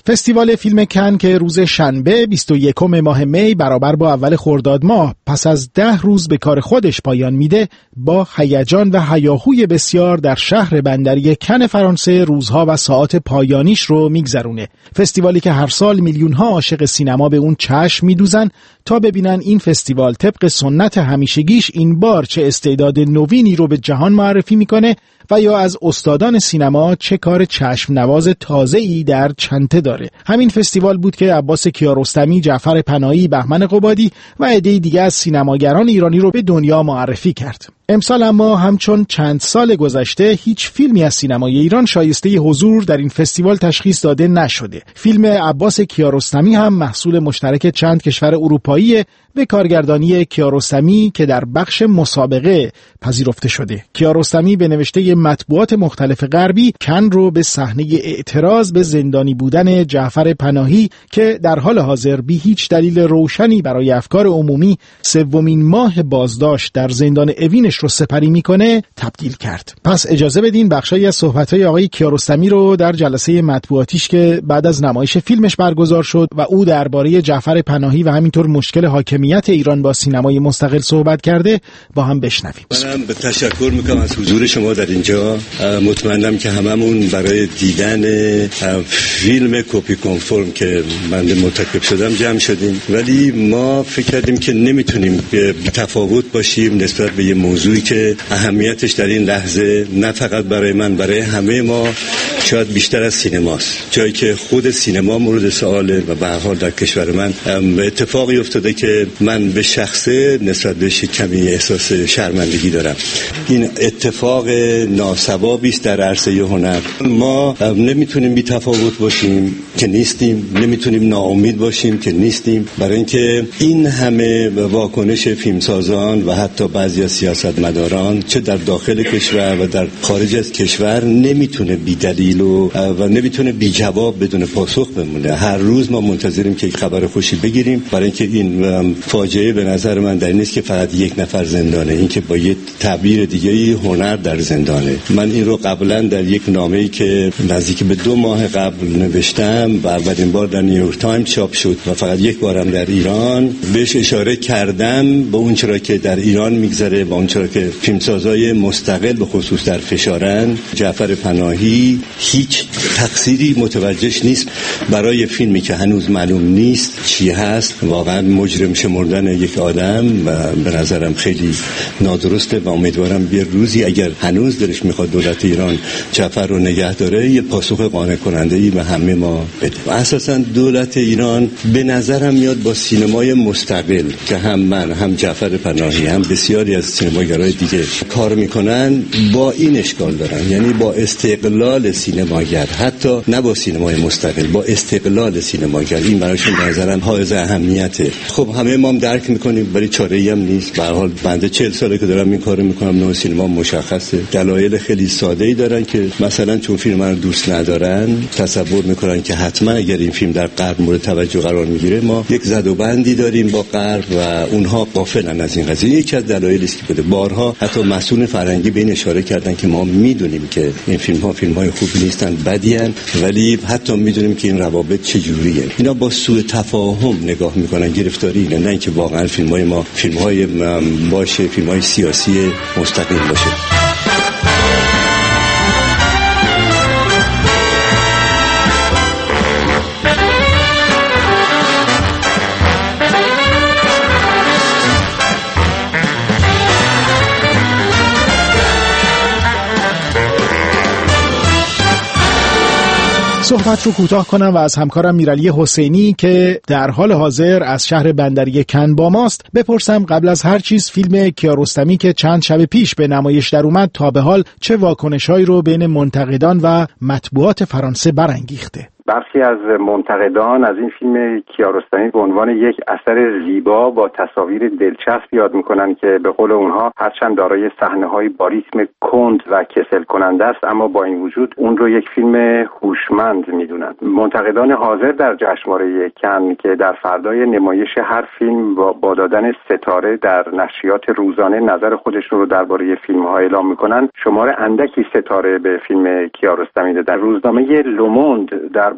فستیوال فیلم کن که روز شنبه 21 ماه می برابر با اول خرداد ماه پس از 10 روز به کار خودش پایان میده، با هیجان و هیاهوی بسیار در شهر بندری کن فرانسه روزها و ساعات پایانیش رو میگذرونه. فستیوالی که هر سال میلیون‌ها عاشق سینما به اون چشم میدوزن تا ببینن این فستیوال طبق سنت همیشگیش این بار چه استعداد نوینی رو به جهان معرفی میکنه و یا از استادان سینما چه کار چشم نواز تازه‌ای در چنته داره. همین فستیوال بود که عباس کیارستمی، جعفر پناهی، بهمن قبادی و عده‌ای دیگه از سینماگران ایرانی رو به دنیا معرفی کرد. امسال اما همچون چند سال گذشته هیچ فیلمی از سینمای ایران شایسته حضور در این فستیوال تشخیص داده نشده. فیلم عباس کیارستمی هم محصول مشترک چند کشور اروپایی به کارگردانی کیارستمی که در بخش مسابقه پذیرفته شده. کیارستمی به نوشته مطبوعات مختلف غربی کن رو به صحنه اعتراض به زندانی بودن جعفر پناهی که در حال حاضر بی هیچ دلیل روشنی برای افکار عمومی سومین ماه بازداشت در زندان اوینش رو سپری میکنه تبدیل کرد. پس اجازه بدین بخشایی از صحبت‌های آقای کیارستمی رو در جلسه مطبوعاتیش که بعد از نمایش فیلمش برگزار شد و او درباره جعفر پناهی و همینطور مشکل حاکمیت ایران با سینمای مستقل صحبت کرده با هم بشنویم. منم به تشکر میکنم از حضور شما در اینجا. مطمئنم که هممون برای دیدن فیلم کپی کنفرم که من مرتکب شدم جمع شدیم، ولی ما فکر کردیم که نمیتونیم بی تفاوت باشیم نسبت به یه موضوعی که اهمیتش در این لحظه نه فقط برای من، برای همه ما شاید بیشتر از سینماست. جایی که خود سینما مورد سؤاله و به هر حال در کشور من اتفاقی افتاده که من به شخصه نسبت بهش کمی احساس شرمندگی دارم. این اتفاق ناسوابی است در عرصه هنر. ما نمیتونیم بی تفاوت باشیم که نیستیم، نمیتونیم ناامید باشیم که نیستیم، برای اینکه این همه واکنش فیلمسازان و حتی بعضی از سیاستمداران چه در داخل کشور و در خارج از کشور نمیتونه بی دلیل و نمیتونه بی جواب بدون پاسخ بمونه. هر روز ما منتظریم که یک خبر خوشی بگیریم، برای اینکه این فاجعه به نظر من در این نیست که فقط یک نفر زندانه، این که با یک تعبیر دیگه‌ای هنر در زندانه. من این رو قبلا در یک نامه‌ای که نزدیک به 2 ماه قبل نوشتم و اولین بار در نیویورک تایمز چاپ شد و فقط یک بارم در ایران بهش اشاره کردم، با اون چرا که در ایران میگذره، با اون چرا که فیلمسازای مستقل به خصوص در فشارن. جعفر پناهی هیچ تقصیری متوجهش نیست برای فیلمی که هنوز معلوم نیست چی هست. واقعا مجرم شمردن یک آدم و به نظرم خیلی نادرسته و امیدوارم یه روزی اگر هنوز دلش میخواد دولت ایران جعفر رو نگه داره یه پاسخ قانع کننده‌ای به همه ما بده. و اساسا دولت ایران به نظرم میاد با سینمای مستقل که هم من هم جعفر پناهی هم بسیاری از سینماگرای دیگه کار میکنن با این اشکال دارن، یعنی با استقلال سینماگر، حتی نه با سینمای مستقل، با استقلال سینماگر. این براشون به نظرم حائز اهمیته. خب همه ما هم درک میکنیم ولی چاره‌ای هم نیست. به هر حال بنده 40 ساله که دارم این کارو میکنم، نوع سینما مشخصه. دلایل خیلی ساده‌ای دارن که مثلا چون فیلم من رو دوست ندارن تصور میکنن که حتما اگر این فیلم در غرب مورد توجه قرار میگیره ما یک زد و بندی داریم با غرب و اونها غافلن از این قضیه. یکی از دلایلی است که بوده. بارها حتی مسئول فرهنگی به این اشاره کردن که ما میدونیم که این فیلم‌ها فیلم‌های خوبی نیستن، بدیان، ولی حتی میدونیم که این روابط چجوریه. اینا با سوء تفاهم نگاه میکنن، گرفتاری نه اینکه واقعا فیلم‌های ما فیلم‌های باشه، فیلم‌های سیاسی مستقیم باشه. صحبت رو کوتاه کنم و از همکارم میرعلی حسینی که در حال حاضر از شهر بندری کن با ماست بپرسم قبل از هر چیز فیلم کیارستمی که چند شب پیش به نمایش در اومد تا به حال چه واکنش‌هایی رو بین منتقدان و مطبوعات فرانسه برانگیخته؟ برخی از منتقدان از این فیلم کیارستمی به عنوان یک اثر زیبا با تصاویر دلچسب یاد میکنن که به قول اونها هرچند دارای صحنه‌های با ریتم کند و کسل کننده است، اما با این وجود اون رو یک فیلم هوشمند میدونن. منتقدان حاضر در جشنواره کن که در فردای نمایش هر فیلم با دادن ستاره در نشریات روزانه نظر خودشون رو درباره فیلم‌ها اعلام میکنن، شمار اندکی ستاره به فیلم کیارستمی دادن. روزنامه لوموند درباره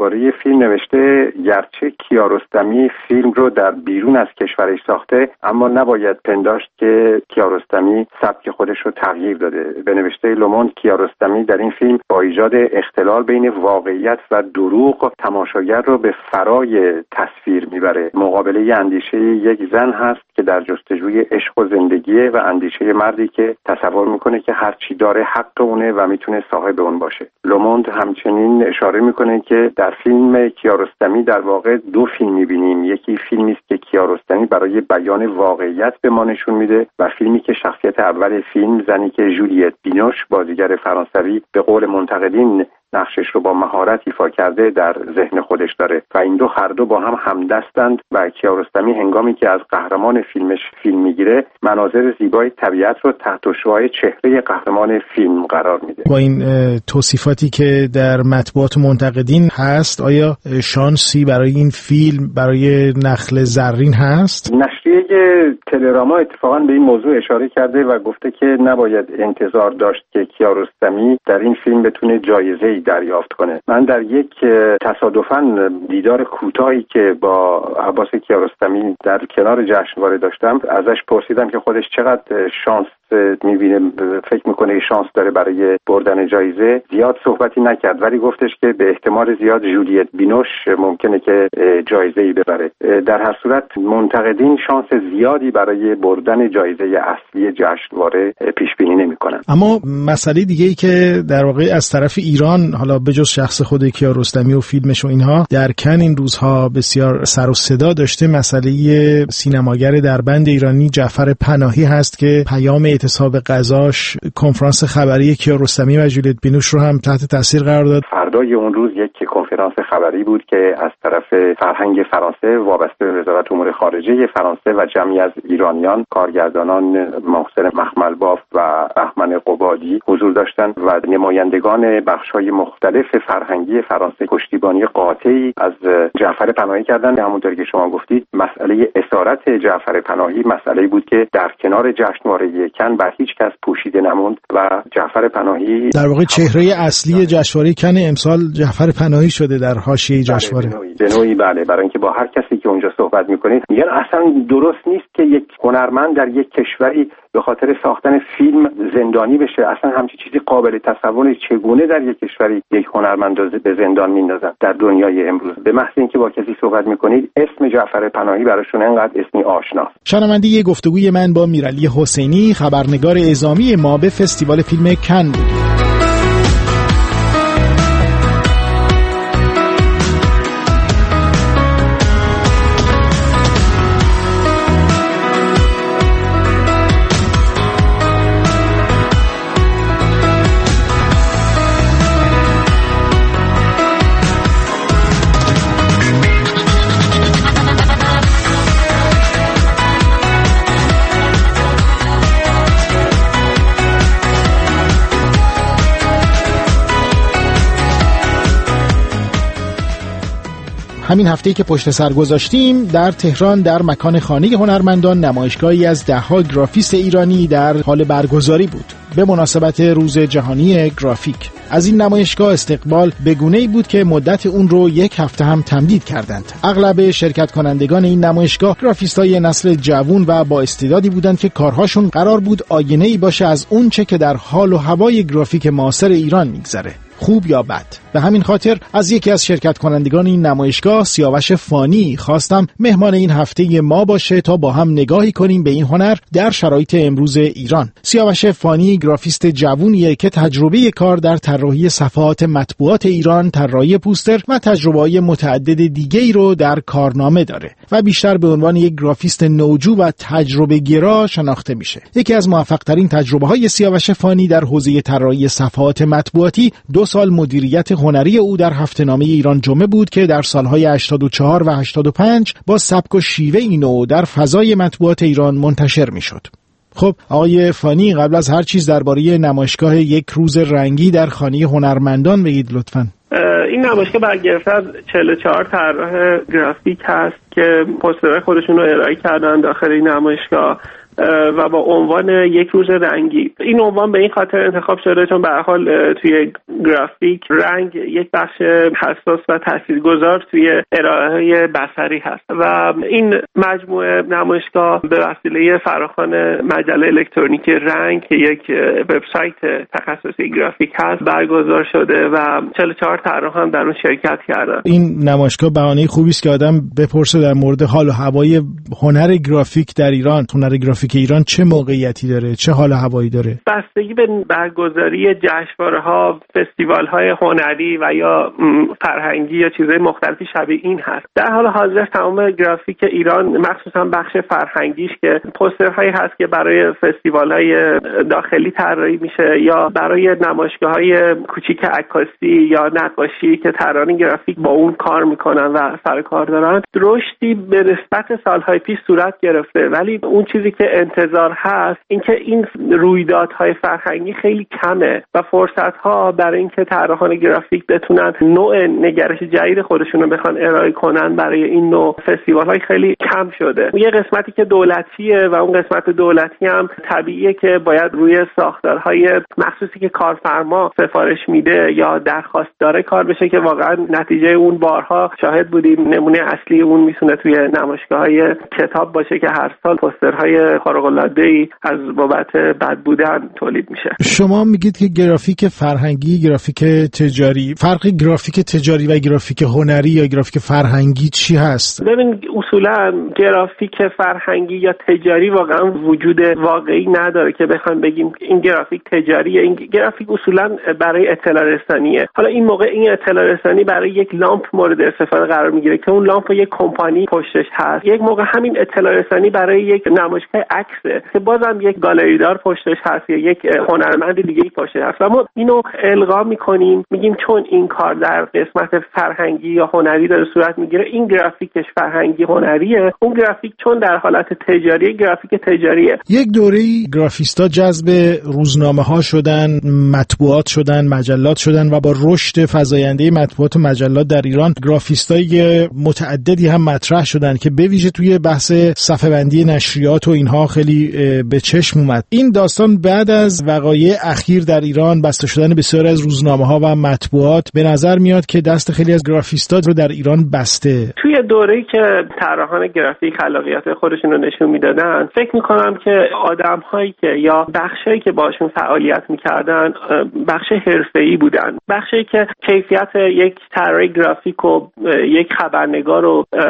درباره فیلم نوشته گرچه کیارستمی فیلم رو در بیرون از کشورش ساخته، اما نباید پنداشت که کیارستمی سبک خودش رو تغییر داده. به نوشته لوموند کیارستمی در این فیلم با ایجاد اختلال بین واقعیت و دروغ تماشاگر رو به فرای تصویر میبره. مقابله اندیشه یک زن هست که در جستجوی عشق و زندگیه و اندیشه مردی که تصور میکنه که هر چی داره حق اونه و میتونه صاحب اون باشه. لوموند همچنین اشاره میکنه که در فیلم کیارستمی در واقع دو فیلم میبینیم. یکی فیلمی است که کیارستمی برای بیان واقعیت به ما نشون میده و فیلمی که شخصیت اول فیلم، زنی که جولیت بینوش بازیگر فرانسوی به قول منتقدین نقشش رو با مهارت ایفا کرده در ذهن خودش داره و این دو هر دو با هم همدستند و کیارستمی هنگامی که از قهرمان فیلمش فیلم میگیره مناظر زیبای طبیعت رو تحت شعاع چهره قهرمان فیلم قرار میده. با این توصیفاتی که در مطبوعات منتقدین هست، آیا شانسی برای این فیلم برای نخل زرین هست؟ نشریه تلراما اتفاقا به این موضوع اشاره کرده و گفته که نباید انتظار داشت که کیارستمی در این فیلم بتونه جایزه دریافت کنه. من در یک تصادفاً دیدار کوتاهی که با عباس کیارستمی در کنار جشنواره داشتم ازش پرسیدم که خودش چقدر شانس میبینه، فکر میکنه شانس داره برای بردن جایزه. زیاد صحبتی نکرد ولی گفتش که به احتمال زیاد جولیت بینوش ممکنه که جایزه‌ای ببره. در هر صورت منتقدین شانس زیادی برای بردن جایزه اصلی جشنواره پیش بینی نمیکنن. اما مسئله دیگه ای که در واقع از طرف ایران، حالا بجز شخص خود کیارستمی و فیلمش و اینها، در کن این روزها بسیار سر و صدا داشته، مسئله سینماگر دربند ایرانی جعفر پناهی هست که پیام اعتصاب غذاش کنفرانس خبری کیارستمی و جولیت بینوش رو هم تحت تاثیر قرار داد. فردای اون روز یک کنفرانس خبری بود که از طرف فرهنگ فرانسه وابسته به وزارت امور خارجه فرانسه و جمعی از ایرانیان، کارگردانان محسن مخملباف و بهمن قبادی حضور داشتند و نمایندگان بخش‌های مختلف فرهنگی فرانسه پشتیبانی قاطعی از جعفر پناهی کردند. همونطور که شما گفتید مسئله اسارت جعفر پناهی مسئله‌ای بود که در کنار جشنواره کن بر هیچ کس پوشیده نموند و جعفر پناهی در واقع چهره اصلی جشنواره کن امسال جعفر پناهی شده در حاشیه جشنواره. به نوعی بله، برای اینکه با هر کسی که اونجا صحبت می‌کنید میگن اصلا درست نیست که یک هنرمند در یک کشوری به خاطر ساختن فیلم زندانی بشه. اصلا همچین چیزی قابل تصور چگونه در یک کشوری یک هنرمند به زندان میندازن در دنیای امروز. به محض اینکه با کسی صحبت می‌کنید اسم جعفر پناهی براشون انقدر اسمی آشناست. شنونده گفتگوی من با میرعلی حسینی، خبرنگار اعزامی ما به فستیوال فیلم کن بود. همین هفته‌ای که پشت سر گذاشتیم در تهران در مکان خانه هنرمندان نمایشگاهی از ده‌ها گرافیست ایرانی در حال برگزاری بود به مناسبت روز جهانی گرافیک. از این نمایشگاه استقبال به گونه‌ای بود که مدت اون رو یک هفته هم تمدید کردند. اغلب شرکت کنندگان این نمایشگاه گرافیستای نسل جوان و با استعدادی بودند که کارهاشون قرار بود آینه‌ای باشه از اون چه که در حال و هوای گرافیک معاصر ایران میگذره، خوب یا بد. به همین خاطر از یکی از شرکت کنندگان این نمایشگاه، سیاوش فانی، خواستم مهمان این هفته ما باشه تا با هم نگاهی کنیم به این هنر در شرایط امروز ایران. سیاوش فانی گرافیست جوونیه که تجربه کار در طراحی صفحات مطبوعات ایران، طراحی پوستر و تجربه‌های متعدد دیگه‌ای رو در کارنامه داره و بیشتر به عنوان یک گرافیست نوجو و تجربه گرا شناخته میشه. یکی از موفق‌ترین تجربه‌های سیاوش فانی در حوزه طراحی صفحات مطبوعاتی 2 سال مدیریت هنری او در هفته‌نامه ایران جمعه بود که در سالهای 84 و 85 با سبک و شیوه نو در فضای مطبوعات ایران منتشر میشد. خب آقای فانی، قبل از هر چیز درباره نمایشگاه یک روز رنگی در خانه هنرمندان بگید لطفاً. این نمایشگاه برگرفته از 44 طراح گرافیک هست که پوسترهای خودشون رو ارائه کردن داخل این نمایشگاه و با عنوان یک روز رنگی. این عنوان به این خاطر انتخاب شده چون به هر حال توی گرافیک رنگ یک بخش حساس و تاثیرگذار توی ارائه بصری هست و این مجموعه نمایشگاه به وسیله فراخوان مجله الکترونیکی رنگ که یک وبسایت تخصصی گرافیک هست برگزار شده و 44 طراح هم در اون شرکت کردن. این نمایشگاه بهانه خوبی است که آدم بپرسه در مورد حال و هوای هنر گرافیک در ایران. هنر گرافیک ایران چه موقعیتی داره؟ چه حال و هوایی داره؟ بستگی به برگزاری جشنواره‌ها، فستیوال‌های هنری و یا فرهنگی یا چیزهای مختلفی شبیه این هست. در حال حاضر تمام گرافیک ایران مخصوصا بخش فرهنگیش که پوسترهایی هست که برای فستیوال‌های داخلی طراحی میشه یا برای نمایشگاه‌های کوچیک عکاسی یا نقاشی که طراحان گرافیک با اون کار میکنن و سر کار دارن، رشدی به نسبت سالهای پیش صورت گرفته، ولی اون چیزی که انتظار هست اینکه این رویدادهای فرهنگی خیلی کمه و فرصت‌ها برای اینکه طراحان گرافیک بتونن نوع نگرش جدید خودشون رو بخوان ارائه کنن برای این نوع فستیوال‌های خیلی کم شده. یه قسمتی که دولتیه و اون قسمت دولتی هم طبیعیه که باید روی ساختارهای مخصوصی که کارفرما سفارش میده یا درخواست داره کار بشه که واقعا نتیجه اون بارها شاهد بودیم. نمونه اصلی اون میتونه توی نمایشگاه‌های کتاب باشه که هر سال پوسترهای خارق‌العاده‌ای از بابت بد بودن تولید میشه. شما میگید که گرافیک فرهنگی، گرافیک تجاری، فرق گرافیک تجاری و گرافیک هنری یا گرافیک فرهنگی چی هست؟ ببین اصولا گرافیک فرهنگی یا تجاری واقعا وجود واقعی نداره که بخوام بگیم این گرافیک تجاریه. این گرافیک اصولا برای اطلاع رسانیه. حالا این موقع این اطلاع رسانی برای یک لامپ مورد استفاده قرار میگیره که اون لامپ یک کمپانی پشتش هست. یک موقع همین اطلاع رسانی برای یک نمایشگاه عکسه که بازم یک گالریدار پشتش هست یا یک هنرمند دیگه‌ای پشتش هست. اما اینو القا میکنیم، میگیم چون این کار در قسمت فرهنگی یا هنری داره صورت میگیره، این گرافیکش فرهنگی هنریه، اون گرافیک چون در حالت تجاری گرافیک تجاریه. یک دوره‌ای گرافیستا جذب روزنامه‌ها شدن، مطبوعات شدن، مجلات شدن و با رشد فزاینده مطبوعات و مجلات در ایران گرافیستای متعددی هم مطرح شدن که به ویژه توی بحث صفحه‌بندی نشریات و اینها خیلی به چشم اومد. این داستان بعد از وقایع اخیر در ایران، بسته شدن بسیاری از روزنامه‌ها و مطبوعات، به نظر میاد که دست خیلی از گرافیستا رو در ایران بسته. توی دوره‌ای که طراحان گرافیک خلاقیت خودشون رو نشون میدادن، فکر می‌کنم که آدم‌هایی که یا بخشایی که باشون فعالیت می‌کردن بخش حرفه‌ای بودن، بخشی که کیفیت یک طراح گرافیک و یک خبرنگار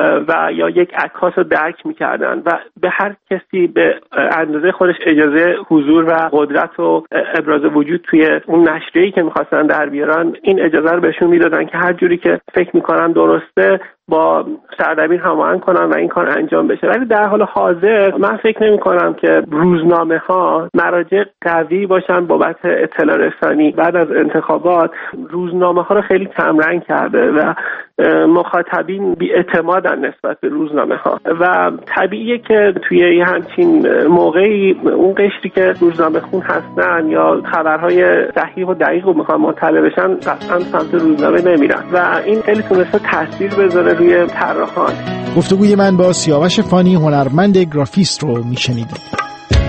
و یا یک عکاس رو درک می‌کردن و به هر کسی به اندازه خودش اجازه حضور و قدرت و ابراز وجود توی اون نشریه‌ای که می‌خواستن در بیارن این اجازه رو بهشون میدادن که هر جوری که فکر می‌کنن درسته با سردبیر هماهنگ کنن و این کار انجام بشه. ولی در حال حاضر من فکر نمی کنم که روزنامه ها مراجع قوی باشن بابت اطلاع رسانی. بعد از انتخابات روزنامه ها رو خیلی کمرنگ کرده و مخاطبین بی اعتمادن نسبت به روزنامه ها و طبیعیه که توی همچین موقعی اون قشری که روزنامه خون هستن یا خبرهای صحیح و دقیق رو میخوان مطلع بشن قطعا سمت روزنامه نمیرن و این خیلی تونسته تاثیر بذاره روی طراحان. گفتگوی من با سیاوش فانی، هنرمند گرافیست رو میشنیدید.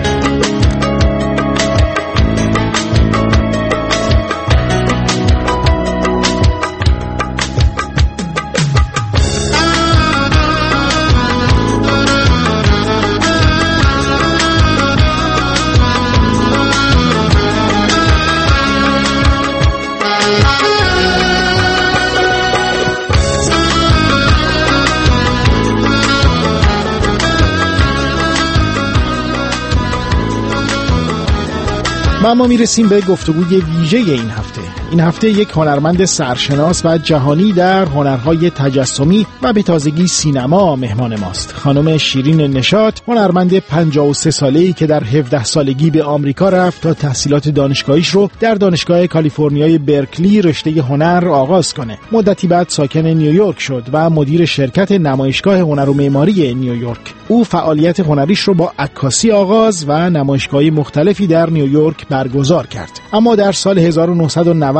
ما میرسیم به گفتگوی ویژه این هفته. این هفته یک هنرمند سرشناس و جهانی در هنرهای تجسمی و به تازگی سینما مهمان ماست. خانم شیرین نشاط، هنرمند 53 ساله‌ای که در 17 سالگی به آمریکا رفت تا تحصیلات دانشگاهیش رو در دانشگاه کالیفرنیای برکلی رشته هنر آغاز کنه. مدتی بعد ساکن نیویورک شد و مدیر شرکت نمایشگاه هنر و معماری نیویورک. او فعالیت هنریش رو با عکاسی آغاز و نمایشگاه‌های مختلفی در نیویورک برگزار کرد. اما در سال 1990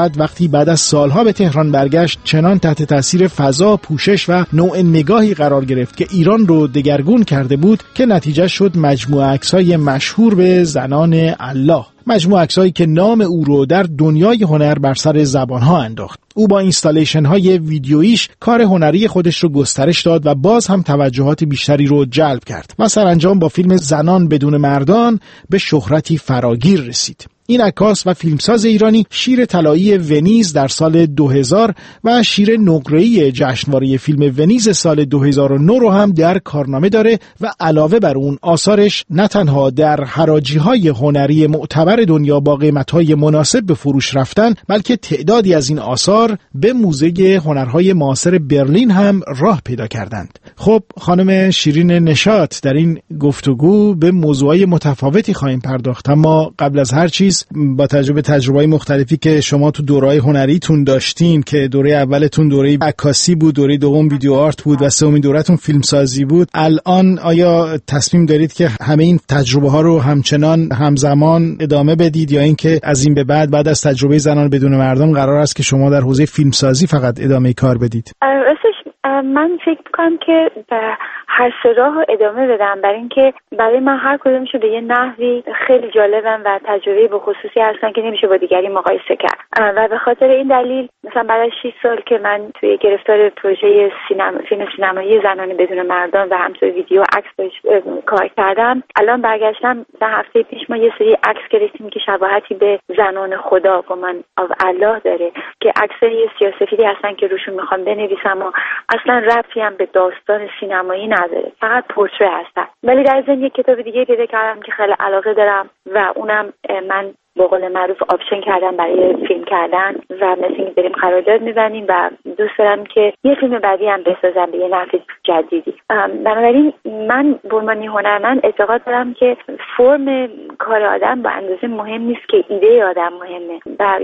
فقط وقتی بعد از سالها به تهران برگشت چنان تحت تاثیر فضا، پوشش و نوع نگاهی قرار گرفت که ایران رو دگرگون کرده بود که نتیجه شد مجموعه عکس‌های مشهور به زنان الله. مجموعه عکسایی که نام او رو در دنیای هنر بر سر زبانها انداخت. او با اینستالیشن های ویدیویش کار هنری خودش رو گسترش داد و باز هم توجهات بیشتری رو جلب کرد و سرانجام با فیلم زنان بدون مردان به شهرتی فراگیر رسید. این عکاس و فیلمساز ایرانی شیر طلایی ونیز در سال 2000 و شیر نقره‌ای جشنواره فیلم ونیز سال 2009 رو هم در کارنامه داره و علاوه بر اون آثارش نه تنها در حراجی‌های هنری معتبر دنیا با قیمت‌های مناسب به فروش رفتن، بلکه تعدادی از این آثار به موزه هنرهای معاصر برلین هم راه پیدا کردند. خب خانم شیرین نشاط، در این گفتگو به موضوعات متفاوتی خواهیم پرداخت، اما قبل از هر چیز با تجربه‌های مختلفی که شما تو دوره‌های هنریتون داشتین که دوره اولتون دوره عکاسی بود، دوره دوم ویدیو آرت بود و سومین دوره‌تون فیلمسازی بود، الان آیا تصمیم دارید که همه این تجربه‌ها رو همچنان همزمان ادامه بدید یا اینکه از این به بعد از تجربه زنان بدون مردان قرار است که شما در حوزه فیلمسازی فقط ادامه کار بدید؟ من فکر می‌کنم که هر سه راه رو ادامه بدم، برای اینکه برای من هر کدومشون به یه نحوی خیلی جالبن و تجربه به خصوصی هستن که نمیشه با دیگری مقایسه کرد و به خاطر این دلیل مثلا بعد از 6 سال که من توی گرفتار پروژه فیلم سینمایی زنان بدون مردان و همطور ویدیو عکس کار کردم، الان برگشتم. در هفته پیش ما یه سری عکس گرفتیم که شباهتی به زنان خدا و من of الله داره که عکسای سیاه‌سفیدی هستن که روشون میخوام بنویسم و اصلا ربطی هم به داستان سینمایی نداره، فقط پورتره هستن. ولی در ضمن یک کتاب دیگه پیدا کردم که خیلی علاقه دارم و اونم من به قول معروف آپشن کردم برای فیلم کردن و مثل اینکه بریم قرارداد می‌بندیم و دوست دارم که یه فیلم بعدی هم بسازم به یه نحو جدیدی. بنابراین من به عنوان هنرمند اعتقاد دارم که فرم کار آدم با اندازه مهم نیست که ایده آدم مهمه و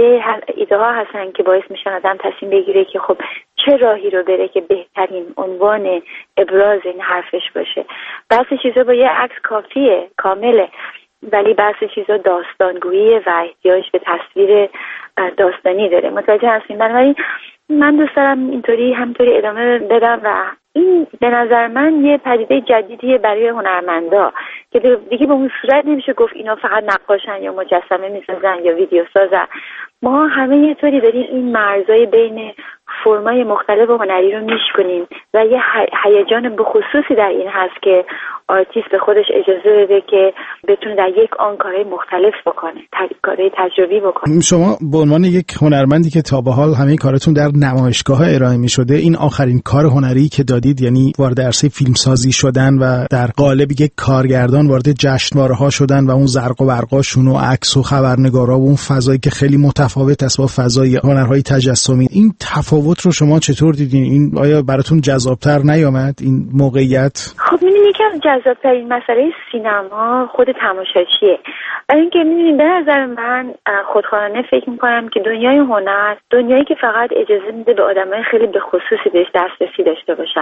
ایده ها هستن که باعث میشن آدم تصمیم بگیره که خب چه راهی رو بره که بهترین عنوان ابراز این حرفش باشه. بعضی چیزا با یه عکس کافیه، کامله، ولی بعضی چیزا داستانگویی و احتیاج به تصویر داستانی داره. متوجه هستین؟ بنابراین من دوست دارم اینطوری همطوری ادامه بدم و این به نظر من یه پدیده جدیدیه برای هنرمندا که دیگه به اون صورت نمیشه گفت اینا فقط نقاشن یا مجسمه میسازن یا ویدیو سازن. ما همه یه طوری داریم این مرزای بین فرمای مختلف هنری رو میشکنیم و یه هیجان بخصوصی در این هست که آرتیست به خودش اجازه بده که بتونه در یک آن کارهای مختلف بکنه، کارهای تجربی بکنه. شما به عنوان یک هنرمندی که تا به حال همه کارتون در نمایشگاه ارائه میشده، این آخرین کار هنری که دادید، یعنی وارد عرصه فیلمسازی شدن و در قالب یک کارگردان وارد جشنواره‌ها شدن و اون زرق و برقاشون و عکس و خبرنگارا و اون فضایی که خیلی متفاوت است با فضای هنرهای تجسمی، این تفاوت رو شما چطور دیدین؟ این آیا براتون جذاب‌تر نیامد این موقعیت؟ خب می‌بینید یکم جذاب‌ترین مسئله سینما خود تماشاچیه. برای اینکه می‌بینید به نظر من خودخواهانه فکر می‌کنم که دنیای هنر دنیایی که فقط اجازه میده به آدمای خیلی به خصوصی بهش دسترسی داشته باشن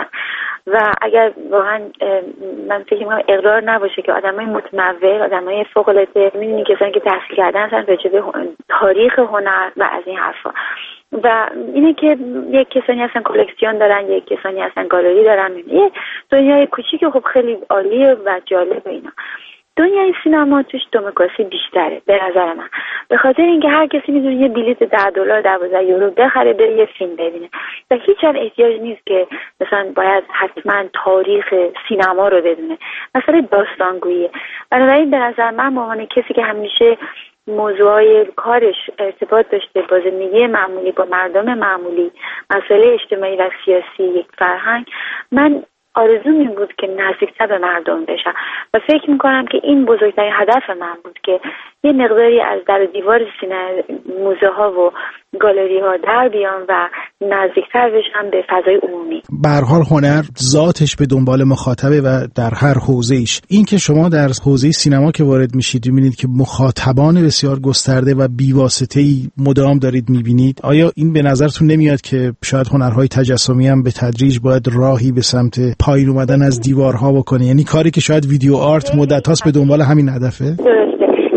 و اگر واقعا من فکر می‌کنم اقرار نباشه که آدمای متمول، آدمای فوق‌العاده، می‌بینید کسانی که تحصیل کردن هستن راجع به تاریخ هنر و از این حرفا و اینه که یک کسانی هستن کلکسیون دارن، یک کسانی هستن گالری دارن. یه دنیای کوچیک خب خیلی عالیه و جالب اینا. دنیای سینما توش دموکراسی بیشتره به نظر من، به خاطر اینکه هر کسی میتونه یه بلیت $10 $12 بخره بره یه فیلم ببینه و هیچ احتیاج نیست که مثلا باید حتما تاریخ سینما رو بدونه. مثلا داستانگویی. بنابراین به نظر من به عنوان کسی که همیشه موضوعای کارش ارتباط داشته با زندگی معمولی، با مردم معمولی، مسائل اجتماعی و سیاسی یک فرهنگ، من آرزوم این بود که نزدیکتر به مردم بشم و فکر میکنم که این بزرگترین هدف من بود که یه مقداری از در دیوار موزه ها و گالری ها در بیام و نزدیکتر بشم به فضای عمومی. به هر حال هنر ذاتش به دنبال مخاطبه و در هر حوزه‌ایش. این که شما در حوزه سینما که وارد میشید می‌بینید که مخاطبان بسیار گسترده و بی‌واسطه‌ای مدام دارید می‌بینید، آیا این به نظرتون نمیاد که شاید هنرهای تجسمی هم به تدریج باید راهی به سمت پایین اومدن از دیوارها بکنه؟ یعنی کاری که شاید ویدیو آرت مدت‌هاست به دنبال همین هدفه؟ درسته. یکی از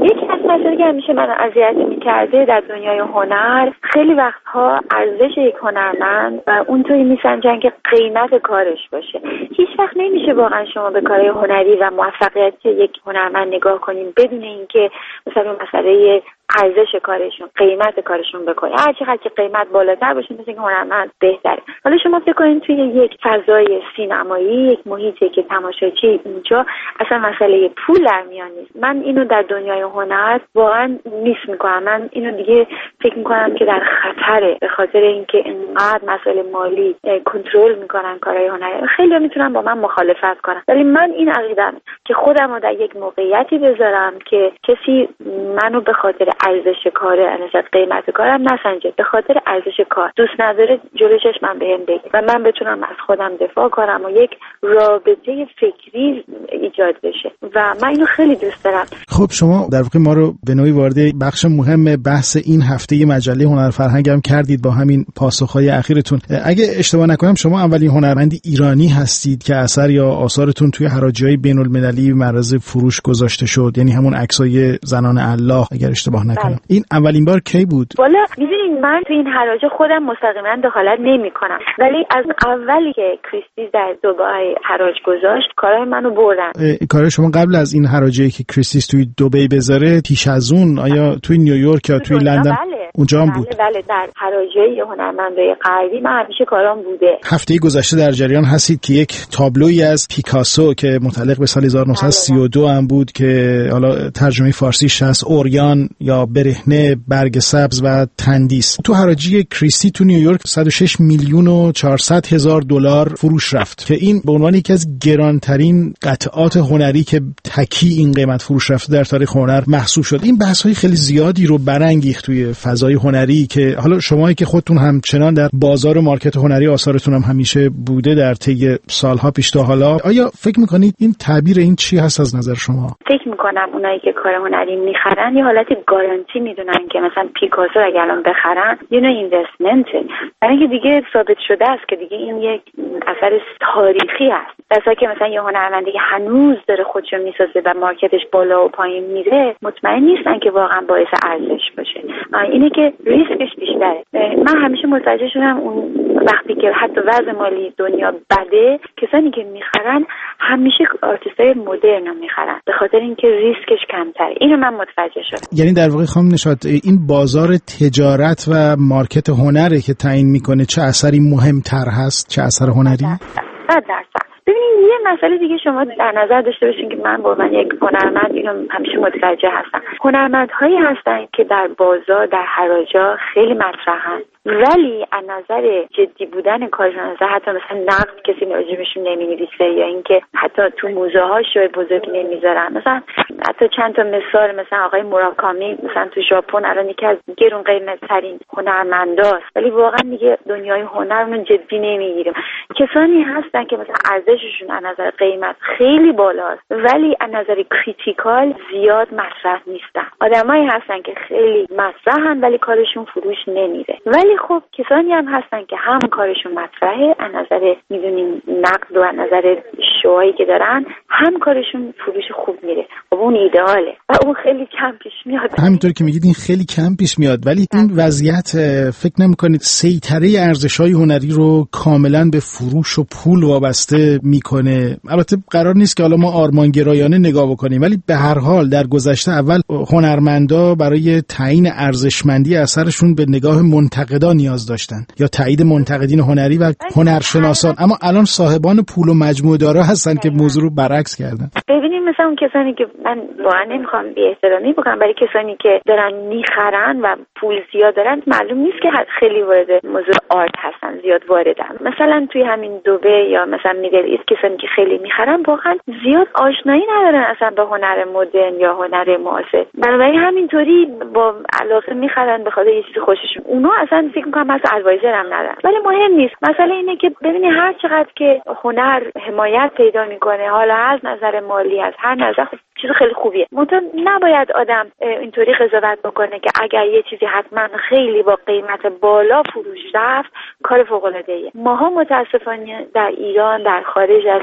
مسئله که همیشه من اذیت می‌کرده در دنیای هنر، خیلی وقتها ارزش یک هنرمند و اونطوری میسنجن که قیمت کارش باشه. هیچ وقت نمیشه واقعا شما به کارهای هنری و موفقیت یک هنرمند نگاه کنین بدون اینکه مثلا مسئله ارزش کارشون، قیمت کارشون بکنه. هر چقدر که قیمت بالاتر باشه مثل اینکه هنرمند بهتره. حالا شما فکر کنید توی یک فضای سینمایی، یک محیطی که تماشاچی اینجا اصلا مسئله پول در میان نیست. من اینو در دنیای هنر واقعا میس میکنم. من اینو دیگه فکر میکنم که در خطره، به خاطر اینکه اینقدر مسئله مالی کنترل میکنن کارهای هنری. خیلی میتونن با من مخالفت کنن، ولی من این عقیدم که خودم رو در یک موقعیتی بذارم که کسی منو به خاطر ارزش کار، ارزش قیمت کارم نسنجه، به خاطر ارزش کار دوست نداره جلوی چشمم بهم بگه و من بتونم از خودم دفاع کنم و یک رابطه فکری ایجاد بشه و من اینو خیلی دوست دارم. خب شما در واقع ما رو به نوعی وارد بخش مهم بحث این هفته مجله هنر فرهنگ هم کردید با همین پاسخهای اخیرتون. اگه اشتباه نکنم شما اولین هنرمند ایرانی هستید که اثر یا آثارتون توی حراجی‌های بین‌المللی معرض فروش گذاشته شد، یعنی همون عکسای زنان الله اگر اشتباه نکنم. این اولین بار کی بود؟ والا می‌دونید من تو این حراجه خودم مستقیما دخالت نمی‌کنم، ولی از اولی که کریستیس در دبی حراج گذاشت کارهای منو بردن. کار شما قبل از این حراجی که کریستیس توی دبی بذاره پیش از اون آیا توی نیویورک یا توی لندن اونجا هم بود؟ بله در حراجی هنرمندای غربی من همیشه کارام بوده. هفته گذشته در جریان هستید که یک تابلویی از پیکاسو که متعلق به سال 1932 هم بود که حالا ترجمه فارسیش هست اوریان یا برهنه، برگ سبز و تندیس، تو حراجی کریستی تو نیویورک 106 میلیون و 400 هزار دلار فروش رفت که این به عنوان یکی از گرانترین قطعات هنری که تکی این قیمت فروش رفته در تاریخ هنر محسوب شد. این بحث‌های خیلی زیادی رو برانگیخت توی فضای هنری که حالا شمایی که خودتون همچنان در بازار مارکت هنری آثارتون هم همیشه بوده در طی سالها پیش تا حالا، آیا فکر می‌کنید این تعبیر این چی هست از نظر شما؟ فکر می‌کنم اونایی که کار هنری می‌خرن یه حالت گارانتی میدونن که مثلا پیکاسو اگه الان بخرن یه نوع اینوستمنته، برای اینکه دیگه ثابت شده است که دیگه این یک اثر تاریخی است. درسته که مثلا یه هنرمندی که هنوز داره خودشو میسازه و مارکتش بالا و پایین میره مطمئن نیستن که واقعا باعث ارزش باشه. اینه که ریسکش بیشتره. من همیشه متوجه شدم اون وقتی که حتی وضع مالی دنیا بده کسانی که میخرن همیشه آرتیستای مدرن رو میخرن به خاطر اینکه ریسکش کمتره. اینو من متوجه شدم. یعنی در واقع خانم نشاط این بازار تجارت و مارکت هنره که تعیین میکنه چه اثری مهمتر هست، چه اثر هنری؟ 100%. ببینید یه مسئله دیگه شما در نظر داشته باشین که من با من یک هنرمند اینو همیشه متوجه هستم. هنرمندهایی هستن که در بازار در حراجا خیلی مطرحن ولی از نظر جدی بودن کارشون، از حتی مثلا نقد کسی راجبشون نمی‌نویسه یا اینکه حتی تو موزه ها شوی بزرگ نمیذارن. مثلا حتی چند تا مثال، مثلا آقای موراکامی مثلا تو ژاپن الان یکی از گرون قیمت ترین هنرمنداست ولی واقعا دیگه دنیای هنر رو جدی نمیگیریم. کسانی هستن که مثلا ارزششون از نظر قیمت خیلی بالاست ولی از نظر کریتیکال زیاد مطرح نیستن. آدمایی هستن که خیلی مطرحن ولی کارشون فروش نمیره. ولی خب کسانی هم هستن که هم کارشون مطرحه از نظر میدونین نقد و از نظر شوهایی که دارن هم کارشون فروش خوب میره. خب اون ایدئاله و اون خیلی کم پیش میاد. همینطور که میگید این خیلی کم پیش میاد ولی این وضعیت فکر نمی‌کنید سیطره ارزش‌های هنری رو کاملا به فروش و پول وابسته میکنه؟ البته قرار نیست که حالا ما آرمانگرایانه نگاه بکنیم ولی به هر حال در گذشته اول هنرمندا برای تعیین ارزشمندی اثرشون به نگاه منتقدان نیاز داشتن یا تایید منتقدین هنری و هنرشناسان، اما الان صاحبان پول و مجموعه دارا هستن که موضوع رو برعکس کردن. ببینید مثلا اون کسانی که من واقعا نمیخوام بی احترامی بکنم برای کسانی که دارن میخرن و پول زیاد دارن معلوم نیست که خیلی وارد موضوع آرت هستن، زیاد واردن. مثلا توی همین دبی یا مثلا میدل ایست کسانی که خیلی میخرن واقعا زیاد آشنایی ندارن اصلا با هنر مدرن یا هنر معاصر، بنابراین همینطوری با علاقه میخرن به خاطر یه چیز خوششون. اونا اصلا فکر میکنم مثلا ادوایزر هم ندارن ولی مهم نیست. مسئله اینه که ببینید هر چقدر که هنر حمایت پیدا میکنه حالا از نظر مالی از هر نظر چیز خیلی خوبیه. منتها نباید آدم اینطوری قضاوت بکنه که اگر یه چیزی حتما خیلی با قیمت بالا فروش رفت کار فوق العاده ایه. ماها متاسفانه در ایران در خارج از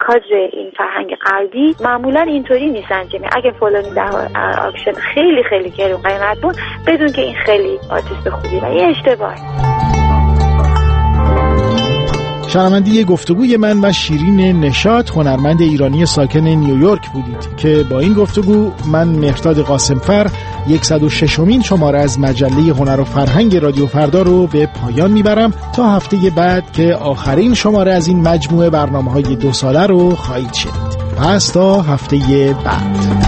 کادر این فرهنگ غربی معمولا اینطوری نیستن که اگه فلانی در آکشن خیلی خیلی گرون قیمت بود بدون که این خیلی آرتیست خوبی و این اشتباهه. شنونده گفتگوی من و شیرین نشاط، هنرمند ایرانی ساکن نیویورک بودید که با این گفتگو من مهرداد قاسمفر 106مین شماره از مجله هنر و فرهنگ رادیو فردا رو به پایان میبرم تا هفته بعد که آخرین شماره از این مجموعه برنامه‌های 2 ساله رو خواهید شنید. پس تا هفته بعد.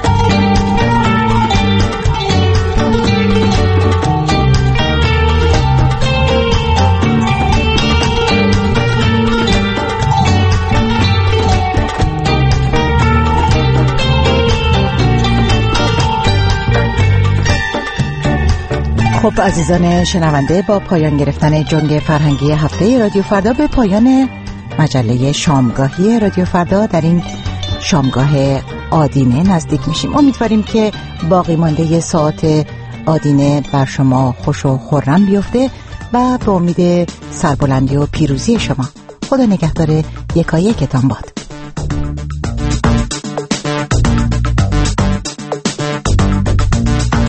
خب عزیزان شنونده، با پایان گرفتن جنگ فرهنگی هفته رادیو فردا به پایان مجله شامگاهی رادیو فردا در این شامگاه آدینه نزدیک میشیم. امیدواریم که باقی مانده ساعت آدینه بر شما خوش و خرم بیفته و به امید سربلندی و پیروزی شما. خدا نگهدار یکایکتان باد.